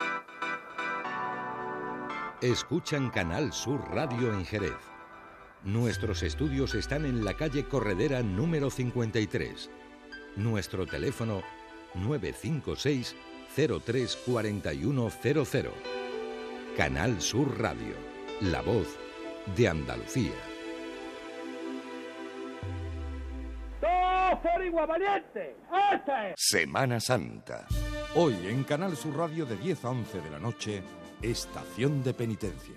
Escuchan Canal Sur Radio en Jerez. Nuestros estudios están en la calle Corredera número 53. Nuestro teléfono 956 03 4100. Canal Sur Radio, la voz de Andalucía. ¡Todo por igual, valiente! ¡Esta es! Semana Santa. Hoy en Canal Sur Radio de 10 a 11 de la noche, Estación de Penitencia.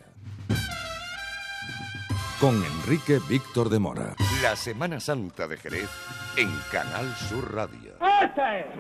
Con Enrique Víctor de Mora. La Semana Santa de Jerez en Canal Sur Radio. ¡Esta es!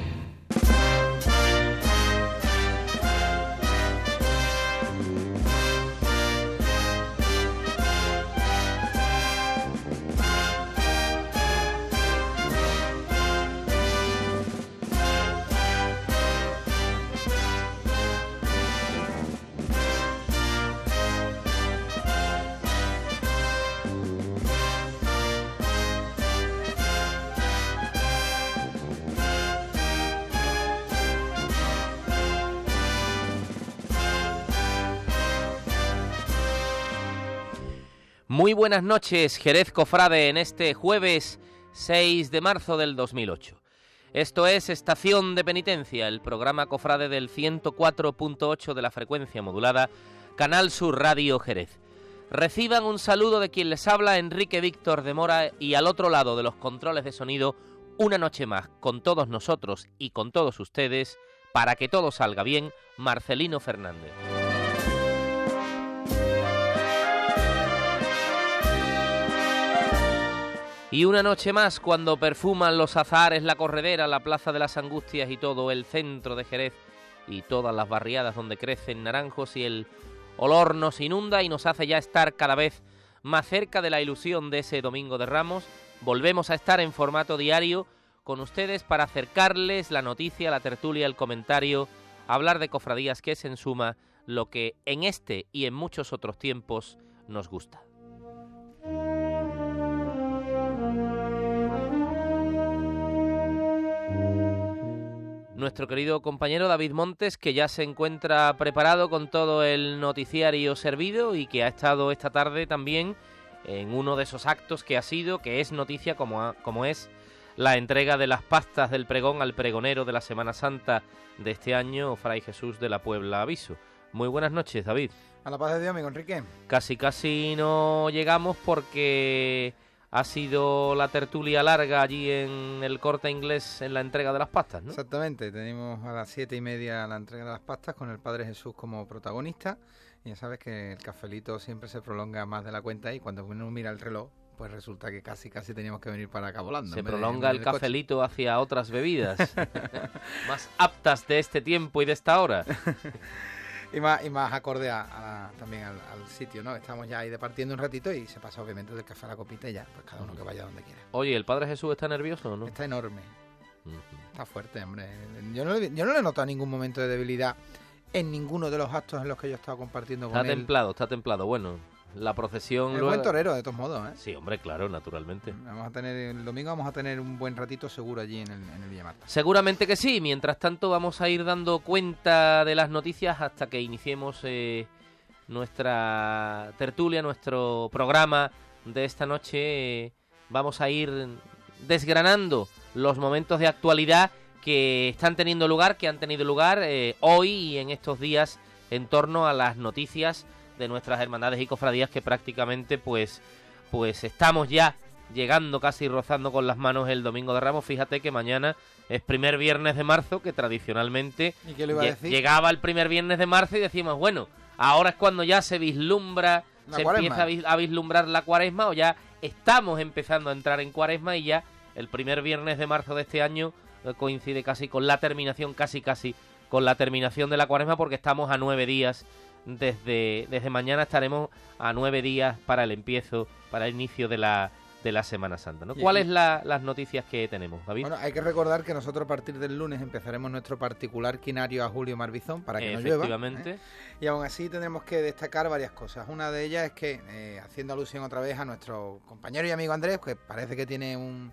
Muy buenas noches, Jerez Cofrade, en este jueves 6 de marzo del 2008. Esto es Estación de Penitencia, el programa cofrade del 104.8 de la frecuencia modulada, Canal Sur Radio Jerez. Reciban un saludo de quien les habla, Enrique Víctor de Mora, y al otro lado de los controles de sonido, una noche más, con todos nosotros y con todos ustedes, para que todo salga bien, Marcelino Fernández. Y una noche más, cuando perfuman los azahares, la Corredera, la Plaza de las Angustias y todo el centro de Jerez y todas las barriadas donde crecen naranjos, y el olor nos inunda y nos hace ya estar cada vez más cerca de la ilusión de ese Domingo de Ramos, volvemos a estar en formato diario con ustedes para acercarles la noticia, la tertulia, el comentario, hablar de cofradías, que es en suma lo que en este y en muchos otros tiempos nos gusta. Nuestro querido compañero David Montes, que ya se encuentra preparado con todo el noticiario servido y que ha estado esta tarde también en uno de esos actos que es noticia como es la entrega de las pastas del pregón al pregonero de la Semana Santa de este año, Fray Jesús de la Puebla Aviso. Muy buenas noches, David. A la paz de Dios, amigo Enrique. Casi no llegamos porque ha sido la tertulia larga allí en el Corte Inglés en la entrega de las pastas, ¿no? Exactamente, tenemos a las 7:30 la entrega de las pastas con el Padre Jesús como protagonista. Y ya sabes que el cafelito siempre se prolonga más de la cuenta y cuando uno mira el reloj, pues resulta que casi teníamos que venir para acá volando. Se prolonga el cafelito hacia otras bebidas más aptas de este tiempo y de esta hora. Y más acorde también al sitio, ¿no? Estamos ya ahí departiendo un ratito y se pasa obviamente del café a la copita y ya, pues cada uno que vaya donde quiera. Oye, ¿el Padre Jesús está nervioso o no? Está enorme. Está fuerte, hombre. Yo no le he notado ningún momento de debilidad en ninguno de los actos en los que yo he estado compartiendo con él. Está templado. Bueno, la procesión... Es buen torero, de todos modos, ¿eh? Sí, hombre, claro, naturalmente. El domingo vamos a tener un buen ratito seguro allí en el Villamarta. Seguramente que sí. Mientras tanto vamos a ir dando cuenta de las noticias hasta que iniciemos nuestra tertulia, nuestro programa de esta noche. Vamos a ir desgranando los momentos de actualidad que han tenido lugar hoy y en estos días en torno a las noticias de nuestras hermandades y cofradías, que prácticamente pues estamos ya llegando, casi rozando con las manos el Domingo de Ramos. Fíjate que mañana es primer viernes de marzo, que tradicionalmente llegaba el primer viernes de marzo y decimos, bueno, ahora es cuando ya se vislumbra, empieza a vislumbrar la cuaresma, o ya estamos empezando a entrar en cuaresma, y ya el primer viernes de marzo de este año coincide casi con la terminación, casi con la terminación de la cuaresma, porque estamos a 9 días. Desde mañana estaremos a 9 días para el inicio de la Semana Santa, ¿no? ¿Cuáles las noticias que tenemos, David? Bueno, hay que recordar que nosotros a partir del lunes empezaremos nuestro particular quinario a Julio Marbizón para que no llueva. Efectivamente. Y aún así tenemos que destacar varias cosas. Una de ellas es que, haciendo alusión otra vez a nuestro compañero y amigo Andrés, que parece que tiene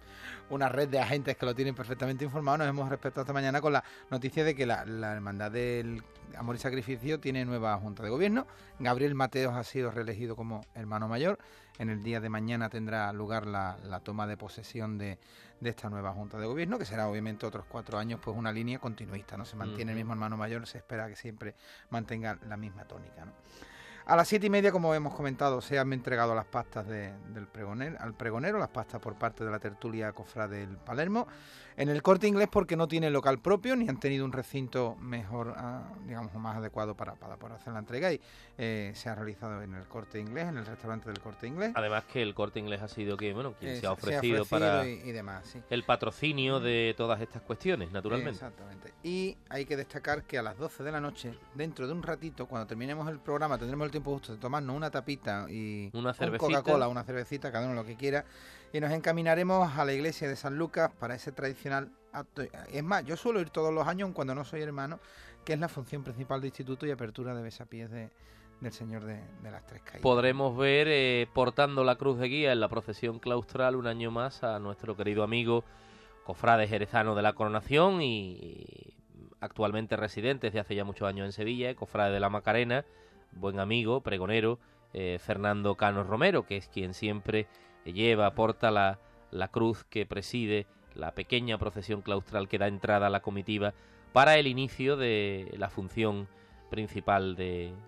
una red de agentes que lo tienen perfectamente informado. Nos hemos despertado esta mañana con la noticia de que la Hermandad del Amor y Sacrificio tiene nueva Junta de Gobierno. Gabriel Mateos ha sido reelegido como hermano mayor. En el día de mañana tendrá lugar la toma de posesión de esta nueva Junta de Gobierno, que será obviamente otros 4 años, pues una línea continuista, ¿no? Se mantiene el mismo hermano mayor, se espera que siempre mantenga la misma tónica, ¿no? A las 7:30, como hemos comentado, se han entregado las pastas al pregonero, las pastas por parte de la tertulia Cofrade del Palermo. En el Corte Inglés, porque no tiene local propio, ni han tenido un recinto mejor, digamos, más adecuado para poder hacer la entrega, y se ha realizado en el Corte Inglés, en el restaurante del Corte Inglés. Además que el Corte Inglés ha sido quien se ha ofrecido para y demás, sí. El patrocinio de todas estas cuestiones, naturalmente. Exactamente. Y hay que destacar que a las 12 de la noche, dentro de un ratito, cuando terminemos el programa, tendremos el tiempo justo de tomarnos una tapita y una cervecita, Coca-Cola, una cervecita, cada uno lo que quiera, y nos encaminaremos a la iglesia de San Lucas para ese tradicional acto. Es más, yo suelo ir todos los años cuando no soy hermano, que es la función principal de instituto y apertura de besapiés del Señor de las Tres Caídas. Podremos ver portando la cruz de guía en la procesión claustral un año más a nuestro querido amigo cofrade jerezano de la Coronación y actualmente residente desde hace ya muchos años en Sevilla, cofrade de la Macarena, buen amigo, pregonero, Fernando Cano Romero, que es quien siempre porta la cruz que preside la pequeña procesión claustral que da entrada a la comitiva para el inicio de la función principal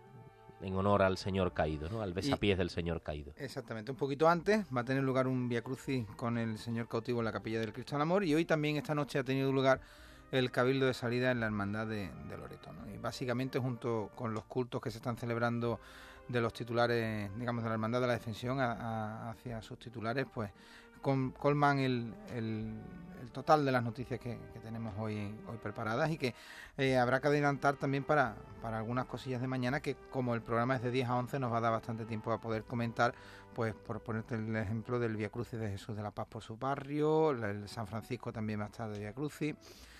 en honor al Señor Caído, ¿no? Al besapiés del Señor Caído. Exactamente, un poquito antes va a tener lugar un Vía Crucis con el Señor cautivo en la Capilla del Cristo del Amor, y hoy también, esta noche, ha tenido lugar el cabildo de salida en la Hermandad de Loreto, ¿no? Y básicamente, junto con los cultos que se están celebrando de los titulares, digamos, de la Hermandad de la Defensión hacia sus titulares, pues colman el total de las noticias que tenemos hoy preparadas, y que habrá que adelantar también para algunas cosillas de mañana, que como el programa es de 10 a 11 nos va a dar bastante tiempo a poder comentar, pues por ponerte el ejemplo del Vía Crucis de Jesús de la Paz por su barrio, el San Francisco también va a estar de Vía Crucis.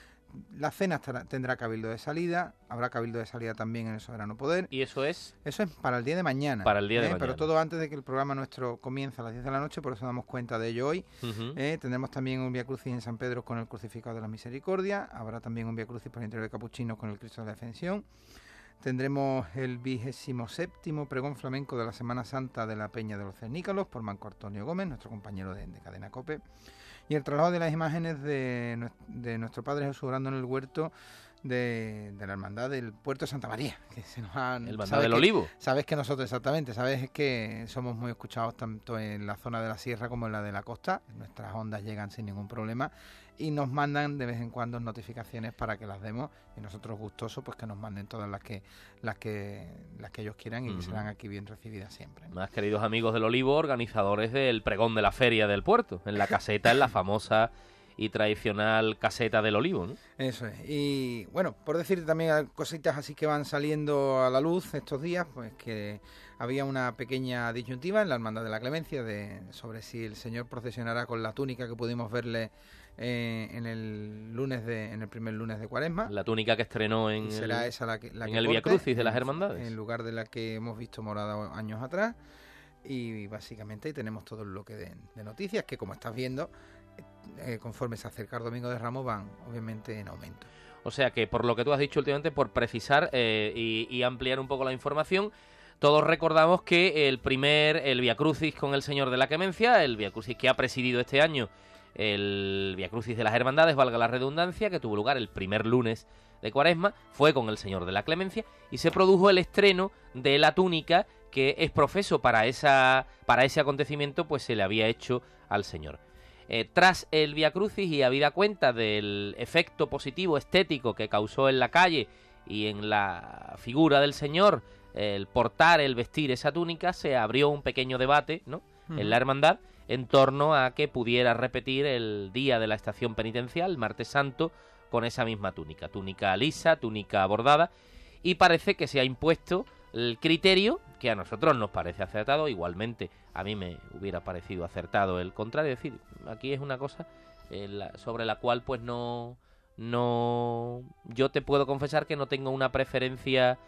La cena tendrá cabildo de salida, habrá cabildo de salida también en el Soberano Poder. ¿Y eso es? Eso es para el día de mañana. Para el día de mañana. Pero todo antes de que el programa nuestro comience a las 10 de la noche, por eso damos cuenta de ello hoy. Tendremos también un Vía Crucis en San Pedro con el Crucificado de la Misericordia. Habrá también un Vía Crucis por el interior de Capuchinos con el Cristo de la Defensión. Tendremos el 27º pregón flamenco de la Semana Santa de la Peña de los Cernícalos por Manco Antonio Gómez, nuestro compañero de Cadena COPE. Y el traslado de las imágenes de nuestro Padre Jesús orando en el huerto de la Hermandad del Puerto de Santa María. Que se nos han, el Hermandad del Olivo. Sabes que nosotros, exactamente, sabes que somos muy escuchados tanto en la zona de la sierra como en la de la costa. Nuestras ondas llegan sin ningún problema y nos mandan de vez en cuando notificaciones para que las demos, y nosotros gustosos pues que nos manden todas las que ellos quieran, y que serán aquí bien recibidas siempre, ¿no? Más queridos amigos del Olivo, organizadores del pregón de la feria del puerto, en la caseta, en la famosa y tradicional caseta del Olivo, ¿no? Eso es. Y bueno, por decir también cositas así que van saliendo a la luz estos días, pues que había una pequeña disyuntiva en la Hermandad de la Clemencia sobre si el Señor procesionará con la túnica que pudimos verle en el primer lunes de Cuaresma. La túnica que estrenó en el Vía Crucis de las Hermandades, en lugar de la que hemos visto morada años atrás. Y básicamente tenemos todo el bloque de noticias que, como estás viendo, conforme se acerca el Domingo de Ramos, van obviamente en aumento. O sea que, por lo que tú has dicho últimamente, por precisar y ampliar un poco la información, todos recordamos que el Vía Crucis con el Señor de la Clemencia, el Vía Crucis que ha presidido este año el Vía Crucis de las Hermandades, valga la redundancia, que tuvo lugar el primer lunes de Cuaresma, fue con el Señor de la Clemencia, y se produjo el estreno de la túnica que es profeso para ese acontecimiento, pues se le había hecho al Señor. Tras el Vía Crucis, y habida cuenta del efecto positivo estético que causó en la calle y en la figura del Señor el portar, el vestir esa túnica, se abrió un pequeño debate, ¿no?, en la hermandad, en torno a que pudiera repetir el día de la estación penitencial, martes santo, con esa misma túnica lisa, túnica bordada, y parece que se ha impuesto el criterio que a nosotros nos parece acertado. Igualmente a mí me hubiera parecido acertado el contrario, es decir, aquí es una cosa sobre la cual pues no yo te puedo confesar que no tengo una preferencia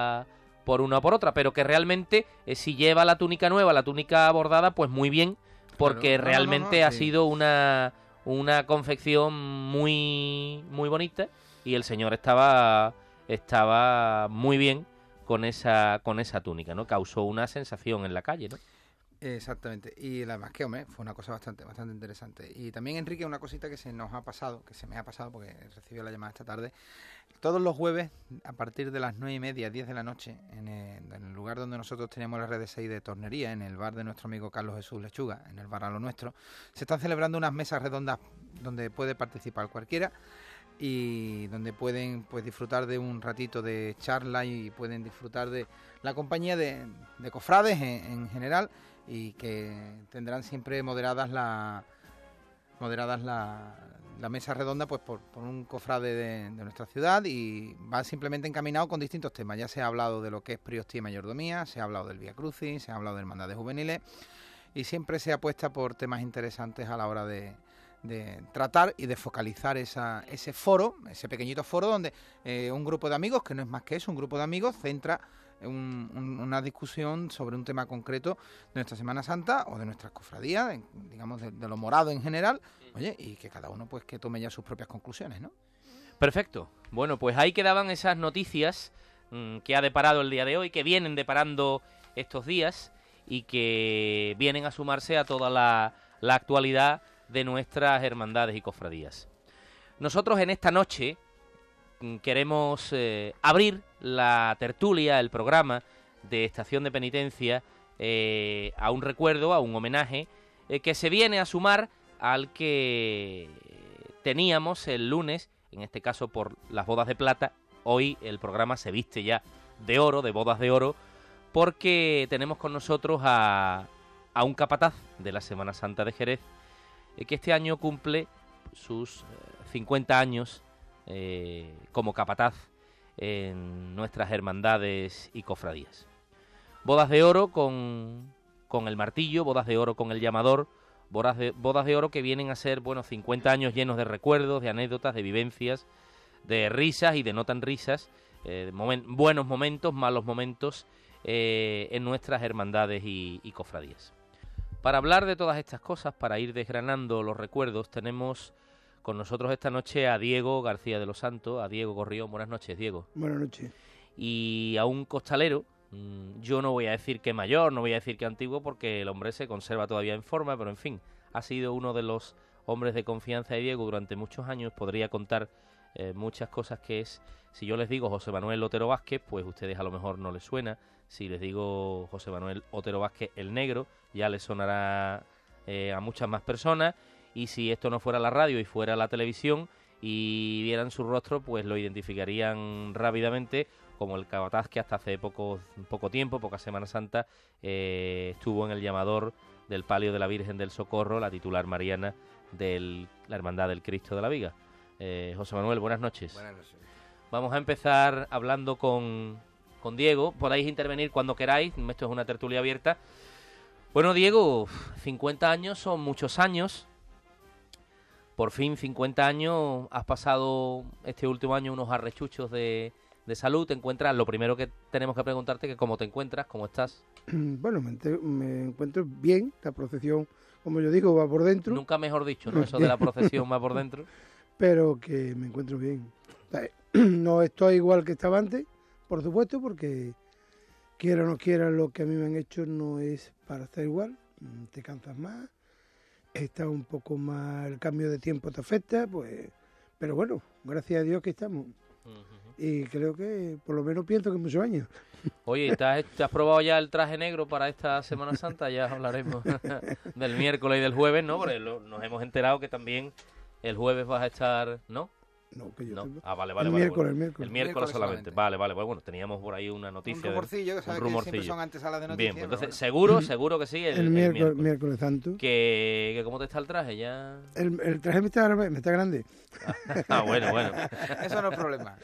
por una o por otra, pero que realmente si lleva la túnica nueva, la túnica bordada, pues muy bien, porque Claro. realmente ha Sí. sido una confección muy bonita y el señor estaba muy bien con esa túnica, ¿no? Causó una sensación en la calle, ¿no? Exactamente, y además que, hombre, fue una cosa bastante interesante. Y también, Enrique, una cosita que se me ha pasado, porque recibí la llamada esta tarde. Todos los jueves, a partir de las 9:30, 10 de la noche, en el lugar donde nosotros teníamos la red de 6 de tornería, en el bar de nuestro amigo Carlos Jesús Lechuga, en el bar A lo Nuestro, se están celebrando unas mesas redondas donde puede participar cualquiera y donde pueden pues disfrutar de un ratito de charla y pueden disfrutar de la compañía de cofrades en general, y que tendrán siempre moderadas la mesa redonda pues por un cofrade de nuestra ciudad, y va simplemente encaminado con distintos temas. Ya se ha hablado de lo que es priostía y mayordomía, se ha hablado del Vía Crucis, se ha hablado de hermandades juveniles, y siempre se apuesta por temas interesantes a la hora de tratar y de focalizar ese foro, ese pequeñito foro donde un grupo de amigos, que no es más que eso, un grupo de amigos, centra una discusión sobre un tema concreto de nuestra Semana Santa o de nuestras cofradías, digamos de lo morado en general, oye, y que cada uno pues que tome ya sus propias conclusiones, ¿no? Perfecto. Bueno, pues ahí quedaban esas noticias que ha deparado el día de hoy, que vienen deparando estos días y que vienen a sumarse a toda la actualidad de nuestras hermandades y cofradías. Nosotros en esta noche queremos abrir la tertulia, el programa de Estación de Penitencia, a un recuerdo, a un homenaje, que se viene a sumar al que teníamos el lunes, en este caso por las bodas de plata. Hoy el programa se viste ya de oro, de bodas de oro, porque tenemos con nosotros a un capataz de la Semana Santa de Jerez, que este año cumple sus 50 años como capataz en nuestras hermandades y cofradías. Bodas de oro con el martillo, bodas de oro con el llamador, bodas de oro que vienen a ser, 50 años llenos de recuerdos, de anécdotas, de vivencias, de risas y de no tan risas, buenos momentos, malos momentos en nuestras hermandades y cofradías. Para hablar de todas estas cosas, para ir desgranando los recuerdos, tenemos con nosotros esta noche a Diego García de los Santos, a Diego Gorrión. Buenas noches, Diego. Buenas noches. Y a un costalero, yo no voy a decir que mayor, no voy a decir que antiguo, porque el hombre se conserva todavía en forma, pero en fin, ha sido uno de los hombres de confianza de Diego durante muchos años. Podría contar muchas cosas que es. Si yo les digo José Manuel Otero Vázquez, pues ustedes a lo mejor no les suena. Si les digo José Manuel Otero Vázquez el Negro, ya les sonará a muchas más personas. Y si esto no fuera la radio y fuera la televisión y vieran su rostro, pues lo identificarían rápidamente como el capataz que hasta hace poco tiempo, poca Semana Santa, estuvo en el llamador del palio de la Virgen del Socorro, la titular mariana de la Hermandad del Cristo de la Viga. José Manuel, buenas noches. Buenas noches. Vamos a empezar hablando con Diego. Podéis intervenir cuando queráis, esto es una tertulia abierta. Bueno, Diego, 50 años son muchos años. Por fin, 50 años, has pasado este último año unos arrechuchos de salud. ¿Te encuentras? Lo primero que tenemos que preguntarte es cómo te encuentras, cómo estás. Bueno, me encuentro bien. La procesión, como yo digo, va por dentro. Nunca mejor dicho, ¿no? Eso de la procesión va por dentro. Pero que me encuentro bien. O sea, no estoy igual que estaba antes, por supuesto, porque quiera o no quiera, lo que a mí me han hecho no es para estar igual. Te cansas más, está un poco más, el cambio de tiempo te afecta, pues, pero bueno, gracias a Dios que estamos. Y creo que, por lo menos pienso que muchos años. Oye, ¿te has probado ya el traje negro para esta Semana Santa? Ya hablaremos del miércoles y del jueves, ¿no? Porque nos hemos enterado que también el jueves vas a estar, ¿no? No, que yo No. tengo. Vale. El miércoles, bueno. El miércoles solamente. Vale. Bueno, teníamos por ahí una noticia. Un rumorcillo, que sabes que siempre son antesalas de noticias. Bien, pues entonces, bueno. seguro que sí. El miércoles santo. Que ¿cómo te está el traje? Ya. El traje me está grande. Bueno. Eso no es problema.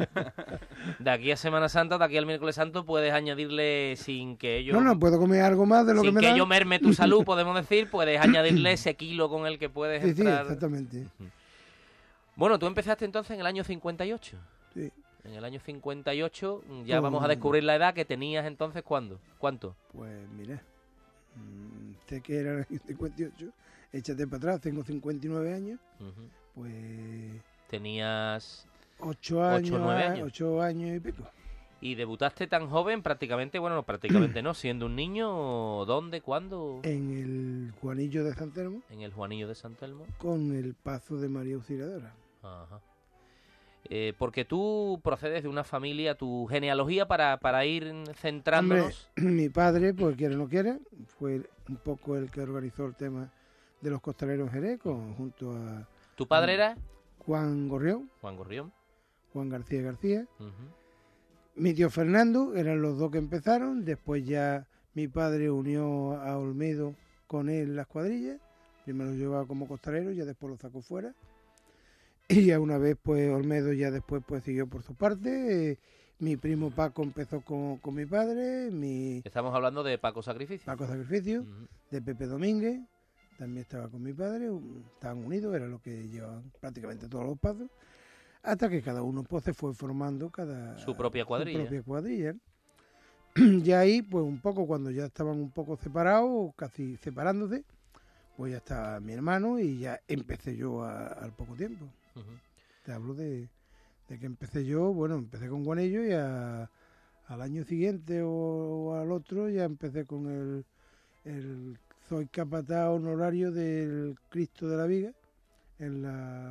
De aquí a Semana Santa, de aquí al miércoles santo, puedes añadirle sin que ello... No, puedo comer algo más de lo que me dan. Sin que ello merme tu salud, podemos decir, puedes añadirle ese kilo con el que puedes entrar. Sí, exactamente. Bueno, tú empezaste entonces en el año 58. Sí. En el año 58 ya vamos a descubrir la edad que tenías entonces. ¿Cuándo? ¿Cuánto? Pues mira, este que era el año 58, échate para atrás, tengo 59 años, pues... Tenías 8 años, 9 años. 8 años y pico. ¿Y debutaste tan joven prácticamente? Bueno, no, prácticamente no, siendo un niño, ¿dónde, cuándo? En el Juanillo de San Telmo. En el Juanillo de San Telmo. Con el Pazo de María Auxiliadora. Ajá. Porque tú procedes de una familia, tu genealogía para ir centrándonos. Hombre, mi padre, pues quiera o no quiera, fue un poco el que organizó el tema de los costaleros en Jerez, junto a... ¿Tu padre era? Juan Gorrión. Juan Gorrión. Juan García. Mi tío Fernando, eran los dos que empezaron. Después ya mi padre unió a Olmedo con él las cuadrillas. Primero lo llevaba como costalero, ya después lo sacó fuera. Y ya una vez, pues Olmedo ya después pues siguió por su parte. Mi primo Paco empezó con mi padre. Estamos hablando de Paco Sacrificio. Paco Sacrificio, de Pepe Domínguez. También estaba con mi padre. Estaban unidos, era lo que llevaban prácticamente todos los pasos. Hasta que cada uno pues se fue formando su propia cuadrilla. Ya ahí, pues un poco, cuando ya estaban un poco separados, casi separándose, pues ya estaba mi hermano y ya empecé yo al poco tiempo. Te hablo de que empecé yo, bueno, empecé con Guanillo y al año siguiente o al otro ya empecé con el soy capataz honorario del Cristo de la Viga en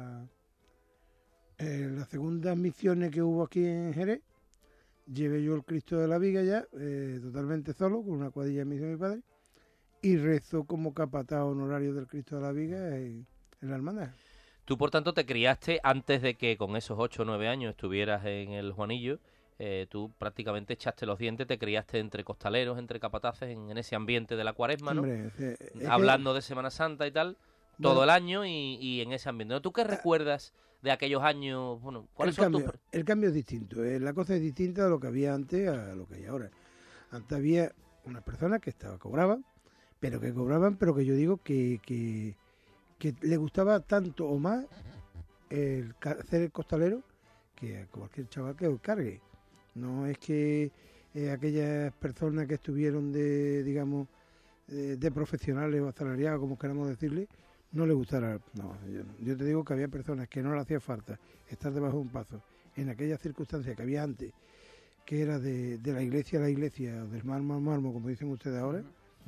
las segundas misiones que hubo aquí en Jerez. Llevé yo el Cristo de la Viga ya, totalmente solo, con una cuadrilla de misión de mi padre, y rezo como capataz honorario del Cristo de la Viga en la hermandad. Tú, por tanto, te criaste antes de que con esos 8 o 9 años estuvieras en el Juanillo. Tú prácticamente echaste los dientes, te criaste entre costaleros, entre capataces, en ese ambiente de la Cuaresma, ¿no? Hombre, hablando de Semana Santa y tal, todo el año y en ese ambiente. ¿Tú qué recuerdas de aquellos años? Bueno, ¿cuáles son tus...? El cambio es distinto, la cosa es distinta de lo que había antes a lo que hay ahora. Antes había unas personas que cobraban, pero que yo digo que le gustaba tanto o más hacer el costalero que a cualquier chaval que lo cargue. No es que aquellas personas que estuvieron de profesionales o asalariados, como queramos decirle, no le gustara. No, yo te digo que había personas que no le hacía falta estar debajo de un paso en aquellas circunstancias que había antes, que era de la iglesia a la iglesia, del mármol al mármol, como dicen ustedes ahora,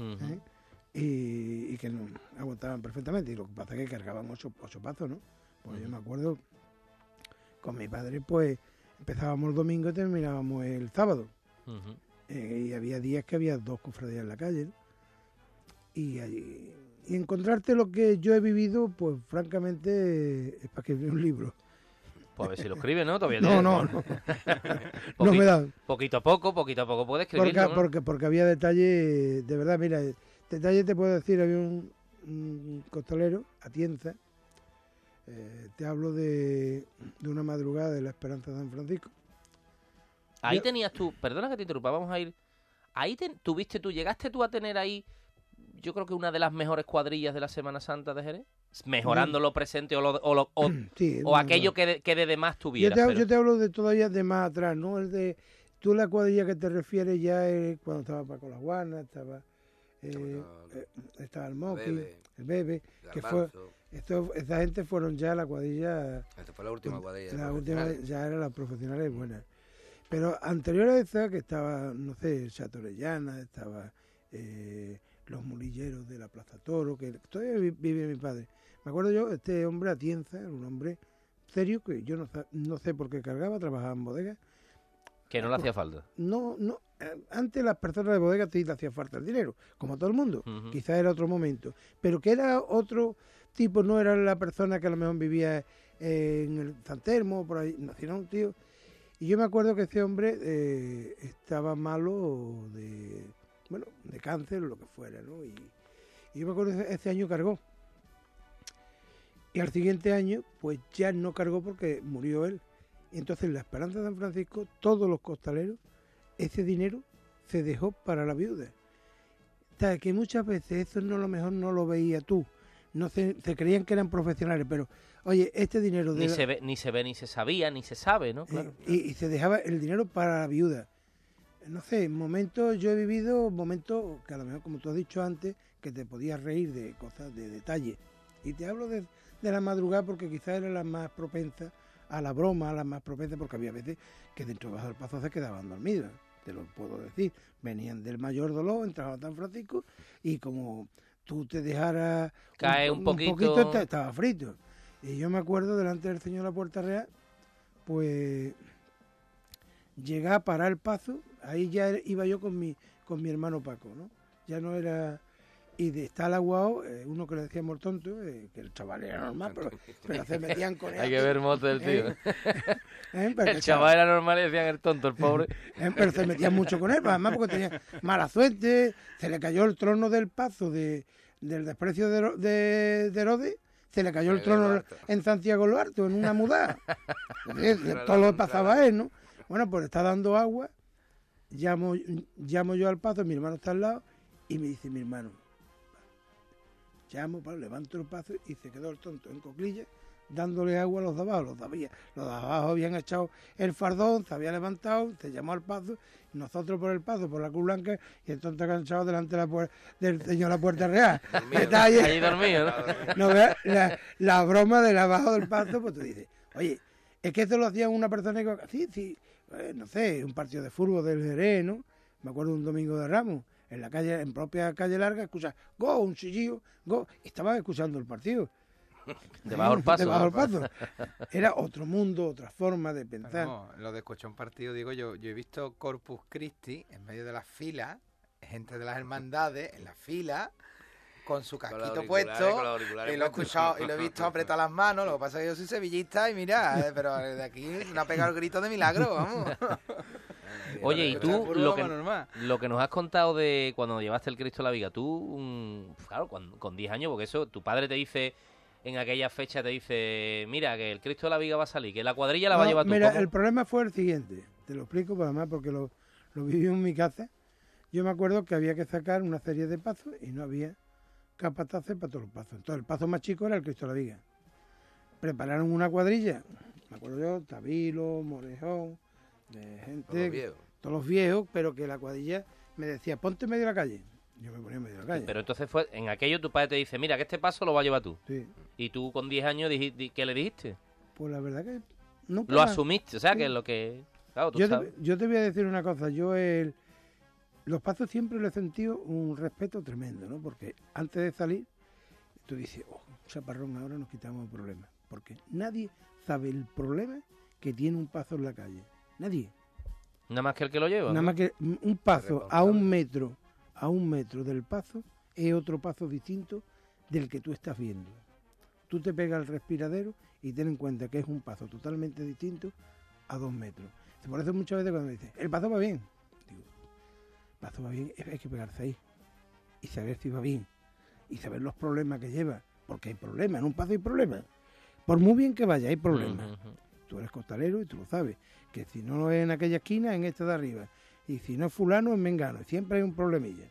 y que no aguantaban perfectamente. Y lo que pasa es que cargaban ocho pasos, ¿no? Pues yo me acuerdo, con mi padre, pues empezábamos el domingo y terminábamos el sábado. Y había días que había 2 cofradías en la calle, ¿no? Y encontrarte lo que yo he vivido, pues francamente es para escribir un libro. Pues a ver si lo escribe, ¿no? Todavía no no me da. Poquito a poco puedes escribirlo, ¿no? Porque había detalles, de verdad, mira, detalles te puedo decir, había un costalero, Atienza, te hablo de una madrugada de la Esperanza de San Francisco. Ahí tenías tú, perdona que te interrumpa, vamos a ir, ahí llegaste tú a tener ahí, yo creo que una de las mejores cuadrillas de la Semana Santa de Jerez, mejorando lo presente o aquello que de más tuvieras. Yo te hablo de todavía de más atrás, ¿no? Tú la cuadrilla que te refieres ya es cuando estaba Paco La Guana, estaba el Moqui, el Bebe, que fue... Esta gente fueron ya la cuadrilla... Esta fue la última cuadrilla. La última ya eran las profesionales buenas. Pero anterior a esa, que estaba, no sé, Chatorellana, estaba los mulilleros de la Plaza Toro, que todavía vive mi padre. Me acuerdo yo, este hombre Atienza, era un hombre serio, que yo no sé por qué cargaba, trabajaba en bodegas. Que no le hacía falta. No, antes las personas de bodega sí le hacía falta el dinero, como a todo el mundo. Quizás era otro momento. Pero que era otro tipo, no era la persona que a lo mejor vivía en el San Telmo, por ahí, no, sino un tío. Y yo me acuerdo que este hombre estaba malo de cáncer o lo que fuera, ¿no? Y yo me acuerdo que este año cargó. Y al siguiente año, pues ya no cargó porque murió él. Y entonces en la Esperanza de San Francisco, todos los costaleros, ese dinero se dejó para la viuda. O sea, que muchas veces eso no, a lo mejor no lo veía tú. No se creían que eran profesionales, pero oye, este dinero... Ni se ve, ni se sabía, ni se sabe, ¿no? Claro. Y se dejaba el dinero para la viuda. No sé, yo he vivido momentos que a lo mejor, como tú has dicho antes, que te podías reír de cosas, de detalles. Y te hablo de la madrugada porque quizás era la más propensa a la broma, a la más propensa, porque había veces que dentro de Bajo del Pazo se quedaban dormidos, te lo puedo decir. Venían del Mayor Dolor, entraban a San Francisco y como tú te dejaras cae un poquito estaba frito. Y yo me acuerdo delante del señor de la Puerta Real, pues llegué a parar el Pazo, ahí ya iba yo con mi hermano Paco, ¿no? Ya no era... Y de estar aguado, uno que le decíamos el tonto, que el chaval era normal, pero se metían con él. Hay que ver moto del tío. El chaval era normal y decían el tonto, el pobre. Pero se metían mucho con él, además porque tenía mala suerte, se le cayó el trono del Pazo del desprecio de Herodes, se le cayó el trono en Santiago lo Alto, en una mudada. Todo lo que pasaba a él, ¿no? Bueno, pues está dando agua, llamo yo al Pazo, mi hermano está al lado, y me dice mi hermano, levanto el Pazo y se quedó el tonto en cuclillas dándole agua a los de abajo. Los de abajo habían echado el fardón, se había levantado, se llamó al Pazo, nosotros por el Pazo, por la Cruz Blanca, y el tonto cansado delante de del señor de la Puerta Real. Ahí dormido, ¿no? No veas la broma del abajo del Pazo, pues tú dices, oye, es que esto lo hacía una persona que, sí, no sé, un partido de fútbol del Jerez, ¿no? Me acuerdo un domingo de Ramos, en la calle, en propia calle larga, escuchas, go, un chillillo, go, estaba escuchando el partido. Debajo del Pazo. Era otro mundo, otra forma de pensar. No, lo de escuchar un partido, digo yo he visto Corpus Christi en medio de las filas, gente de las hermandades en las filas, con su casquito puesto, y lo he escuchado y lo he visto apretar las manos. Lo que pasa es que yo soy sevillista y mira, pero de aquí no ha pegado el grito de milagro, vamos. Oye, y tú, lo que nos has contado de cuando llevaste el Cristo a la Viga, tú, claro, con 10 años, porque eso, tu padre te dice, en aquella fecha te dice, mira, que el Cristo de la Viga va a salir, que la cuadrilla la va a llevar tú. Mira, el problema fue el siguiente, te lo explico, pues, además, porque lo viví en mi casa. Yo me acuerdo que había que sacar una serie de pazos y no había capataces para todos los pazos. Entonces, el pazo más chico era el Cristo de la Viga. Prepararon una cuadrilla, me acuerdo yo, Tabilo, Morejón, de gente, todos los viejos, pero que la cuadrilla me decía, ponte en medio de la calle. Yo me ponía en medio de la calle. Pero entonces fue, en aquello tu padre te dice, mira, que este paso lo va a llevar tú. Sí. Y tú con 10 años, ¿qué le dijiste? Pues la verdad que nunca lo asumiste, o sea, que es lo que... Claro, tú sabes. Yo te voy a decir una cosa, los pazos siempre le he sentido un respeto tremendo, ¿no? Porque antes de salir, tú dices, un chaparrón, ahora nos quitamos el problema. Porque nadie sabe el problema que tiene un pazo en la calle. Nadie. Nada más que el que lo lleva. Nada más que un pazo a un metro del pazo es otro pazo distinto del que tú estás viendo. Tú te pegas el respiradero y ten en cuenta que es un pazo totalmente distinto a 2 metros. Por eso muchas veces cuando me dicen, el pazo va bien, digo, el pazo va bien, hay que pegarse ahí y saber si va bien y saber los problemas que lleva, porque hay problemas, en un pazo hay problemas. Por muy bien que vaya, hay problemas. Tú eres costalero y tú lo sabes, que si no es en aquella esquina, en esta de arriba, y si no es fulano, es mengano, siempre hay un problemilla.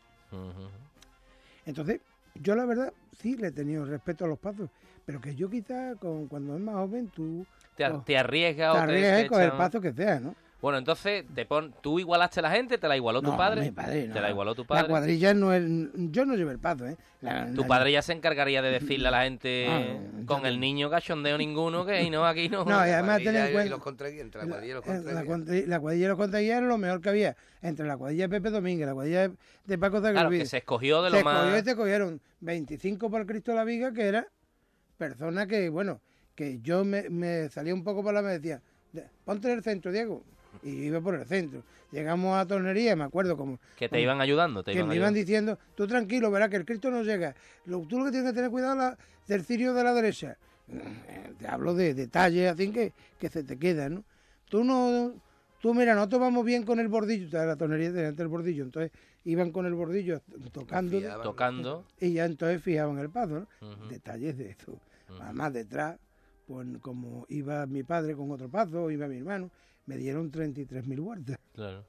Entonces, yo la verdad sí le he tenido respeto a los pazos, pero que yo quizás cuando es más joven tú te arriesgas o te con el pazo que sea, ¿no? Bueno, entonces tú igualaste a la gente, te la igualó tu padre. Mi padre no. Te la igualó tu padre. La cuadrilla no es, yo no llevo el pazo, Tu padre ya se encargaría de decirle a la gente con el niño cachondeo ninguno que aquí no. No, y además ten en cuenta la cuadrilla y los contraguías. La cuadrilla y los contraguías era lo mejor que había entre la cuadrilla de Pepe Domínguez, la cuadrilla de Paco Zagarbi. Claro, que se escogió de lo más. Se cogieron 25 para el Cristo de la Viga, que era persona que, bueno, que yo me salía un poco para la me decía, ponte en el centro, Diego. Y iba por el centro. Llegamos a Tornería, me acuerdo como... Que te iban ayudando, me iban diciendo, tú tranquilo, verás que el Cristo no llega. Tú lo que tienes que tener cuidado del cirio de la derecha. Te hablo de detalles así que se te quedan, ¿no? Tú mira, nosotros vamos bien con el bordillo, la tornería delante del bordillo, entonces iban con el bordillo tocando y ya entonces fijaban el paso, ¿no? Detalles de eso. Además detrás, pues como iba mi padre con otro paso, iba mi hermano, me dieron 33.000 huertas. Claro.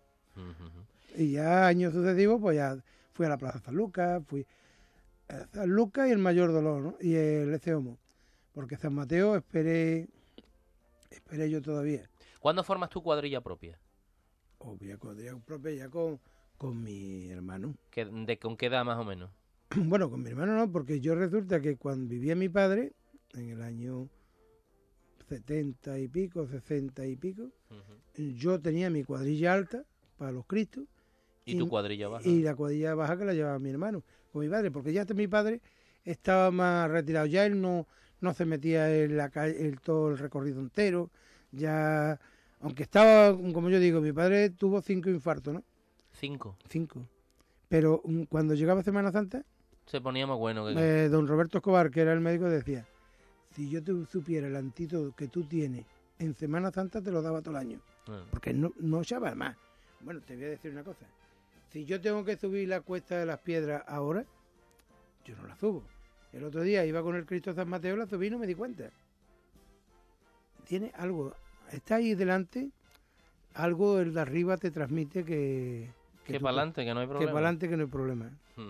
Y ya años sucesivos, pues ya fui a la Plaza San Lucas, fui a San Lucas y el Mayor Dolor, ¿no? Y el Eceomo. Porque San Mateo esperé yo todavía. ¿Cuándo formas tu cuadrilla propia? Cuadrilla propia ya con mi hermano. ¿Con qué edad más o menos? Bueno, con mi hermano no, porque yo resulta que cuando vivía mi padre, en el año 70 y pico, 60 y pico, yo tenía mi cuadrilla alta para los Cristos. ¿Y tu cuadrilla baja? Y la cuadrilla baja que la llevaba mi hermano, con mi padre, porque ya mi padre estaba más retirado, ya él no se metía en la calle, todo el recorrido entero, ya, aunque estaba, como yo digo, mi padre tuvo 5 infartos, ¿no? 5. Pero cuando llegaba Semana Santa, se ponía más bueno que... don Roberto Escobar, que era el médico, decía, si yo te supiera el antídoto que tú tienes en Semana Santa, te lo daba todo el año. Porque no echaba más. Bueno, te voy a decir una cosa. Si yo tengo que subir la cuesta de las piedras ahora, yo no la subo. El otro día iba con el Cristo San Mateo, la subí y no me di cuenta. Tiene algo, está ahí delante, algo el de arriba te transmite que para adelante, que no hay problema. Que para adelante, que no hay problema.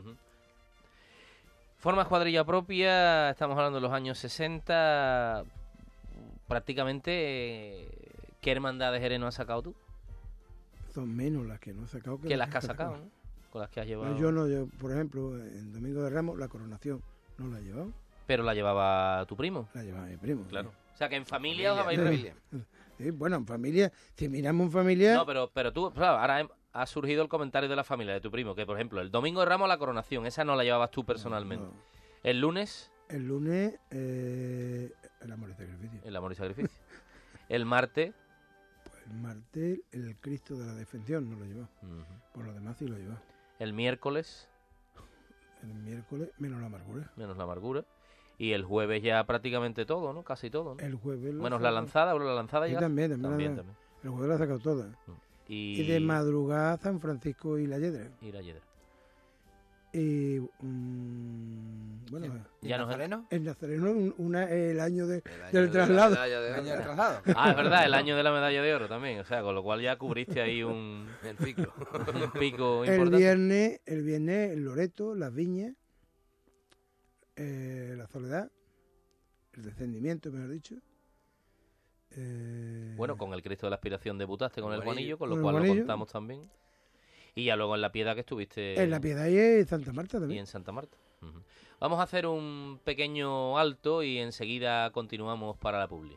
Formas cuadrilla propia, estamos hablando de los años 60, prácticamente, ¿qué hermandad de Jerez no has sacado tú? Son menos las que no he sacado que las que has sacado, ¿no? Con las que has llevado. Yo, por ejemplo, en Domingo de Ramos, la coronación no la he llevado. Pero la llevaba tu primo. La llevaba mi primo. Claro. Sí. O sea, que en familia os habéis reunido. Sí, bueno, en familia, si miramos en familia... No, pero tú, claro, ahora ha surgido el comentario de la familia, de tu primo, que por ejemplo, el Domingo de Ramos la coronación, esa no la llevabas tú personalmente. No. ¿El lunes? El lunes, el amor y sacrificio. El amor y sacrificio. ¿El martes? Pues el martes, el Cristo de la Defensión no lo llevó. Por lo demás sí lo llevó. ¿El miércoles? El miércoles, menos la amargura. Menos la amargura. Y el jueves ya prácticamente todo, ¿no? Casi todo, ¿no? El jueves... Menos la lanzada, ¿o la lanzada ya? Sí, también. El jueves la ha sacado toda. Y de madrugada San Francisco y la Yedra. Y bueno, ¿El Nazareno? El Nazareno, el año del traslado. El año del traslado. Ah, es verdad, el año de la medalla de oro también. O sea, con lo cual ya cubriste ahí un pico importante. El viernes el Loreto, las Viñas, la Soledad, el Descendimiento, mejor dicho. Bueno, con el Cristo de la Aspiración debutaste con el Juanillo, con lo cual lo contamos también. Y ya luego en La Piedad que estuviste... En La Piedad y en Santa Marta también. Y en Santa Marta. Vamos a hacer un pequeño alto y enseguida continuamos para la publi.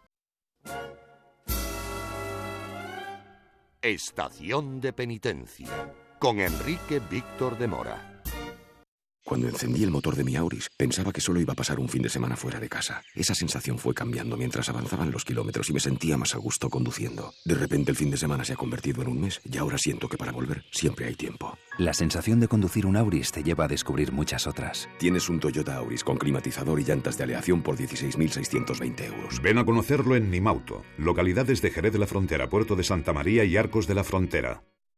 Estación de Penitencia, con Enrique Víctor de Mora. Cuando encendí el motor de mi Auris, pensaba que solo iba a pasar un fin de semana fuera de casa. Esa sensación fue cambiando mientras avanzaban los kilómetros y me sentía más a gusto conduciendo. De repente el fin de semana se ha convertido en un mes y ahora siento que para volver siempre hay tiempo. La sensación de conducir un Auris te lleva a descubrir muchas otras. Tienes un Toyota Auris con climatizador y llantas de aleación por 16.620 euros. Ven a conocerlo en Nimauto, localidades de Jerez de la Frontera, Puerto de Santa María y Arcos de la Frontera.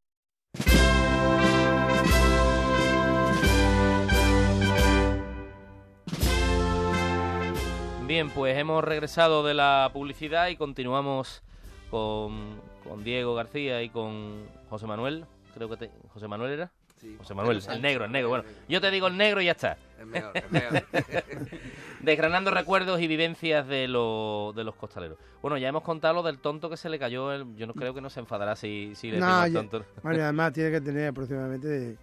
Bien, pues hemos regresado de la publicidad y continuamos con Diego García y con José Manuel. Creo que ¿José Manuel era? Sí. José Manuel, el negro. Bueno, yo te digo el negro y ya está. Es mejor. Desgranando recuerdos y vivencias de los costaleros. Bueno, ya hemos contado lo del tonto que se le cayó. Yo no creo que no se enfadará si le digo el tonto. Bueno, además tiene que tener aproximadamente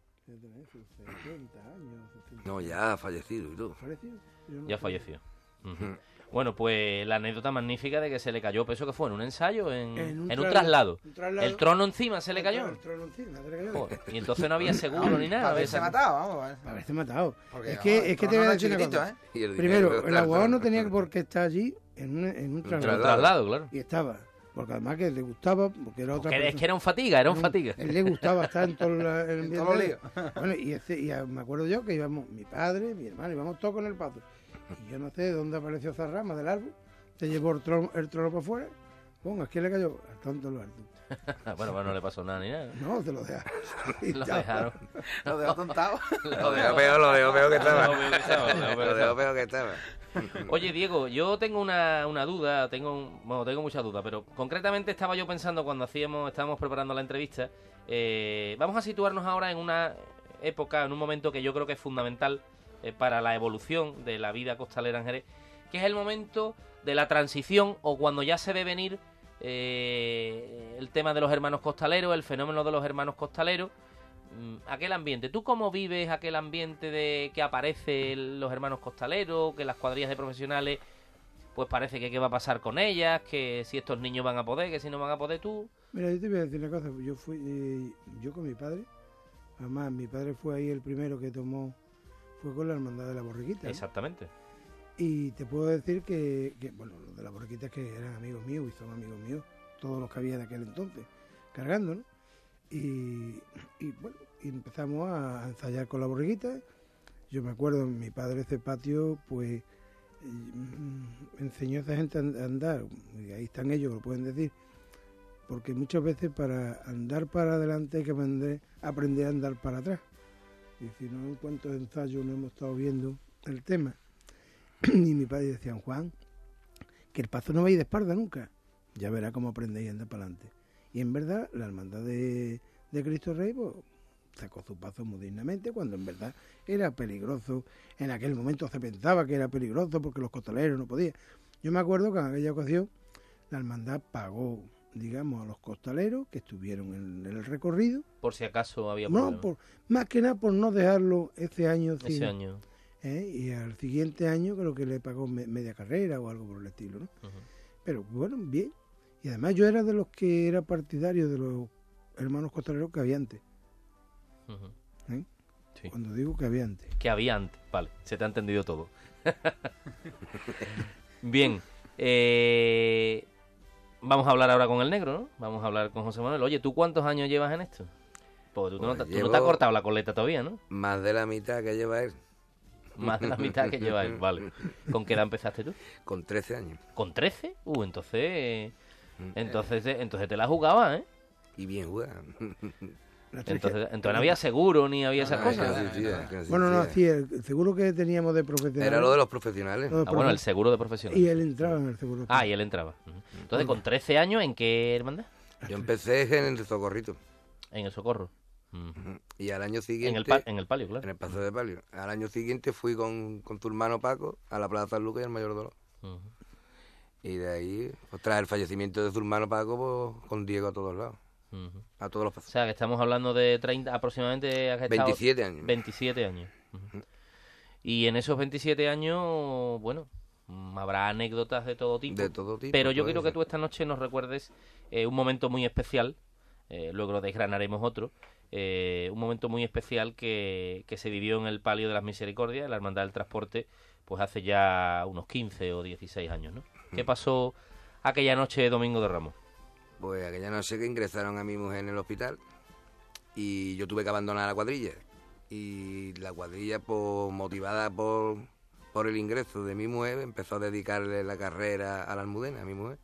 70 años. 70. No, ya ha fallecido. ¿Y tú? Ya falleció. Bueno, pues la anécdota magnífica de que se le cayó, ¿eso que fue? ¿En un ensayo? ¿En un traslado? ¿El trono encima se le cayó? El trono encima se le cayó. Joder, y entonces no había seguro ni nada. Para haberse matado, vamos. Para haberse matado. Porque, es que te voy a decir una cosa. Primero, el abogado no tenía por qué estar allí en un traslado, claro. Y estaba. Porque además que le gustaba, porque era otra persona. Es que era un fatiga, Él le gustaba estar en todo en todos los líos. Bueno, y me acuerdo yo que íbamos, mi padre, mi hermano, íbamos todos con el pato. Y yo no sé de dónde apareció esa rama del árbol, se llevó el trono para afuera, es que le cayó al tonto el árbol. Bueno, pues no le pasó nada ni nada. No, se lo dejaron. Lo dejaron. Lo dejó tontado. Lo dejó peor que estaba. Lo dejó peor que estaba. Oye, Diego, yo tengo una duda, tengo muchas dudas, pero concretamente estaba yo pensando cuando estábamos preparando la entrevista, vamos a situarnos ahora en una época, en un momento que yo creo que es fundamental para la evolución de la vida costalera en Jerez, que es el momento de la transición o cuando ya se ve venir el tema de los hermanos costaleros, el fenómeno de los hermanos costaleros, aquel ambiente. ¿Tú cómo vives aquel ambiente de que aparecen los hermanos costaleros, que las cuadrillas de profesionales, pues parece que qué va a pasar con ellas, que si estos niños van a poder, que si no van a poder tú? Mira, yo te voy a decir una cosa. Yo con mi padre, además mi padre fue ahí el primero que fue con la hermandad de la borriquita, ¿no? Exactamente. Y te puedo decir que bueno, los de la borriquita que eran amigos míos y son amigos míos, todos los que había de aquel entonces, cargando, ¿no? Y bueno, y empezamos a ensayar con la borriquita. Yo me acuerdo, mi padre ese patio, pues enseñó a esa gente a andar, y ahí están ellos, lo pueden decir, porque muchas veces para andar para adelante hay que aprender a andar para atrás. Y si no, en cuantos ensayos no hemos estado viendo el tema. Y mi padre decía, Juan, que el paso no va a ir de espalda nunca, ya verá cómo aprendéis a andar para adelante. Y en verdad, la hermandad de Cristo Rey, pues, sacó su paso muy dignamente, cuando en verdad era peligroso. En aquel momento se pensaba que era peligroso porque los costaleros no podían. Yo me acuerdo que en aquella ocasión la hermandad pagó, digamos, a los costaleros que estuvieron en el recorrido. Por si acaso había problema. No, más que nada por no dejarlo ese año. Ese año. Y al siguiente año creo que le pagó media carrera o algo por el estilo, ¿no? Pero bueno, bien. Y además yo era de los que era partidario de los hermanos costaleros que había antes. Sí. Cuando digo que había antes. Que había antes, vale, se te ha entendido todo. Bien, vamos a hablar ahora con el negro, ¿no? Vamos a hablar con José Manuel. Oye, ¿tú cuántos años llevas en esto? Porque tú no te has cortado la coleta todavía, ¿no? Más de la mitad que lleva él. Más de la mitad que lleva él, vale. ¿Con qué edad empezaste tú? Con 13 años. ¿Con 13? Entonces te la jugabas, ¿eh? Y bien jugada. Entonces no había seguro ni había esas cosas. Bueno, no, sí, el seguro que teníamos de profesionales. Era lo de los profesionales. Bueno, el seguro de profesionales. Y él entraba en el seguro. Y él entraba. Entonces, con 13 años, ¿en qué hermandad? Yo empecé en el Socorrito. En el Socorro. Y al año siguiente... En el palio, claro. En el paso de palio. Al año siguiente fui con tu hermano Paco a la Plaza San Lucas y al Mayor Dolor. Y de ahí, pues, tras el fallecimiento de su hermano Paco, pues, con Diego a todos lados. A todos los pasos. O sea, que estamos hablando de 30, aproximadamente... 27 años. 27 años. Y en esos 27 años, bueno, habrá anécdotas de todo tipo. De todo tipo. Pero yo quiero que tú esta noche nos recuerdes un momento muy especial, luego desgranaremos otro, un momento muy especial que se vivió en el Palio de las Misericordias, en la Hermandad del Transporte, pues hace ya unos 15 o 16 años, ¿no? ¿Qué pasó aquella noche de Domingo de Ramos? Pues aquella noche que ingresaron a mi mujer en el hospital y yo tuve que abandonar la cuadrilla. Y la cuadrilla, pues, motivada por el ingreso de mi mujer, empezó a dedicarle la carrera a la Almudena, a mi mujer.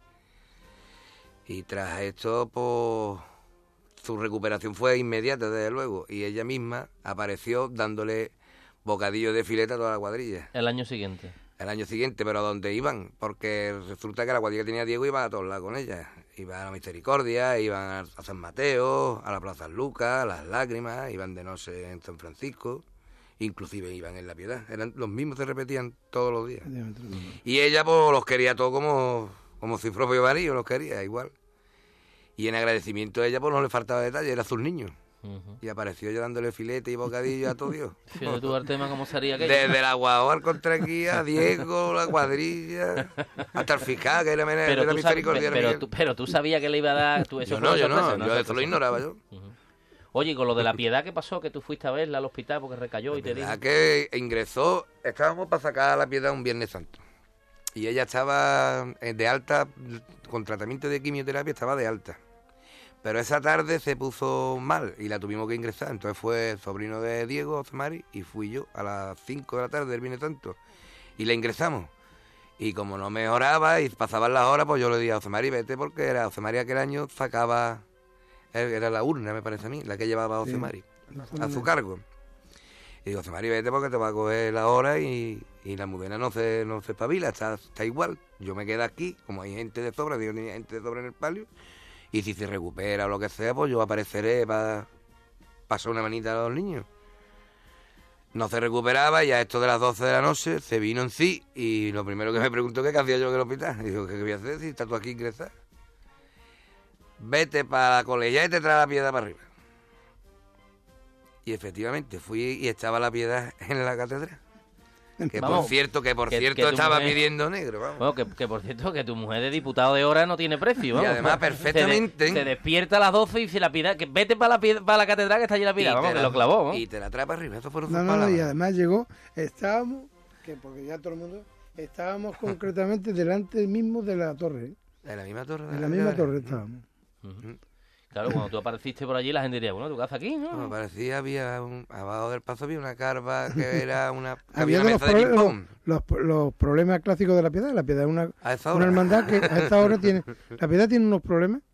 Y tras esto, pues, su recuperación fue inmediata, desde luego. Y ella misma apareció dándole bocadillo de fileta a toda la cuadrilla. El año siguiente. El año siguiente, pero ¿a dónde iban? Porque resulta que la cuadrilla que tenía Diego iba a todos lados con ella. Iban a la Misericordia, iban a San Mateo, a la Plaza San Lucas, a Las Lágrimas, iban de noche en San Francisco, inclusive iban en La Piedad. Eran los mismos, se repetían todos los días. Y ella, pues, los quería todos como su propio marido, los quería igual. Y en agradecimiento a ella, pues, no le faltaba detalle, era sus niños. Y apareció yo dándole filete y bocadillo a todo Dios. Fíjate tú, Artema, cómo sería aquello. Desde la Guaguar contra aquí, a Diego, la cuadrilla, hasta el fiscal, que era de la Misericordia. Pero tú sabías que le iba a dar... Yo no, yo eso lo ignoraba yo. Oye, y con lo de la Piedad, ¿qué pasó? Que tú fuiste a verla al hospital porque recayó y te dijo... Que ingresó, estábamos para sacar a la Piedad un Viernes Santo. Y ella estaba de alta, con tratamiento de quimioterapia, estaba de alta. Pero esa tarde se puso mal y la tuvimos que ingresar. Entonces fue el sobrino de Diego, José Mari, y fui yo a las 5 de la tarde del Viernes Santo. Y la ingresamos. Y como no mejoraba y pasaban las horas, pues yo le dije a José Mari, vete, porque era José Mari aquel año sacaba... Era la urna, me parece a mí, la que llevaba José Mari a su cargo. Y digo, José Mari, vete porque te va a coger la hora y la Almudena no se espabila, está igual. Yo me quedo aquí, como hay gente de sobra, digo, tenía gente de sobra en el palio. Y si se recupera o lo que sea, pues yo apareceré para pasar una manita a los niños. No se recuperaba y a esto de las 12 de la noche se vino en sí y lo primero que me preguntó es qué hacía yo en el hospital. Y digo, ¿qué voy a hacer si estás tú aquí ingresada? Vete para la colegiata y te trae la Piedad para arriba. Y efectivamente fui y estaba la Piedad en la catedral. Que Vamos, por cierto que tu estaba mujer- pidiendo negro, vamos. Bueno, que por cierto, que tu mujer de diputado de hora no tiene precio, vamos. Y además perfectamente. Se despierta a las 12 y dice la Piedad, que vete para la catedral que está allí la Piedad, Y vamos, te que la- lo clavó, ¿no? Y te la trae para arriba, eso fueron sus No, palabras. y además llegó, estábamos, que porque ya todo el mundo, estábamos concretamente delante mismo de la torre, ¿eh? En la misma torre. En la misma torre estábamos. Claro, cuando tú apareciste por allí, la gente diría, bueno, ¿tú qué haces aquí, no? No, parecía, abajo del paso había una carva que era una... que Había había los, mesa de ping-pong. los problemas clásicos de la Piedad. La Piedad es A esa una hora. hermandad que a esta hora tiene... La Piedad tiene unos problemas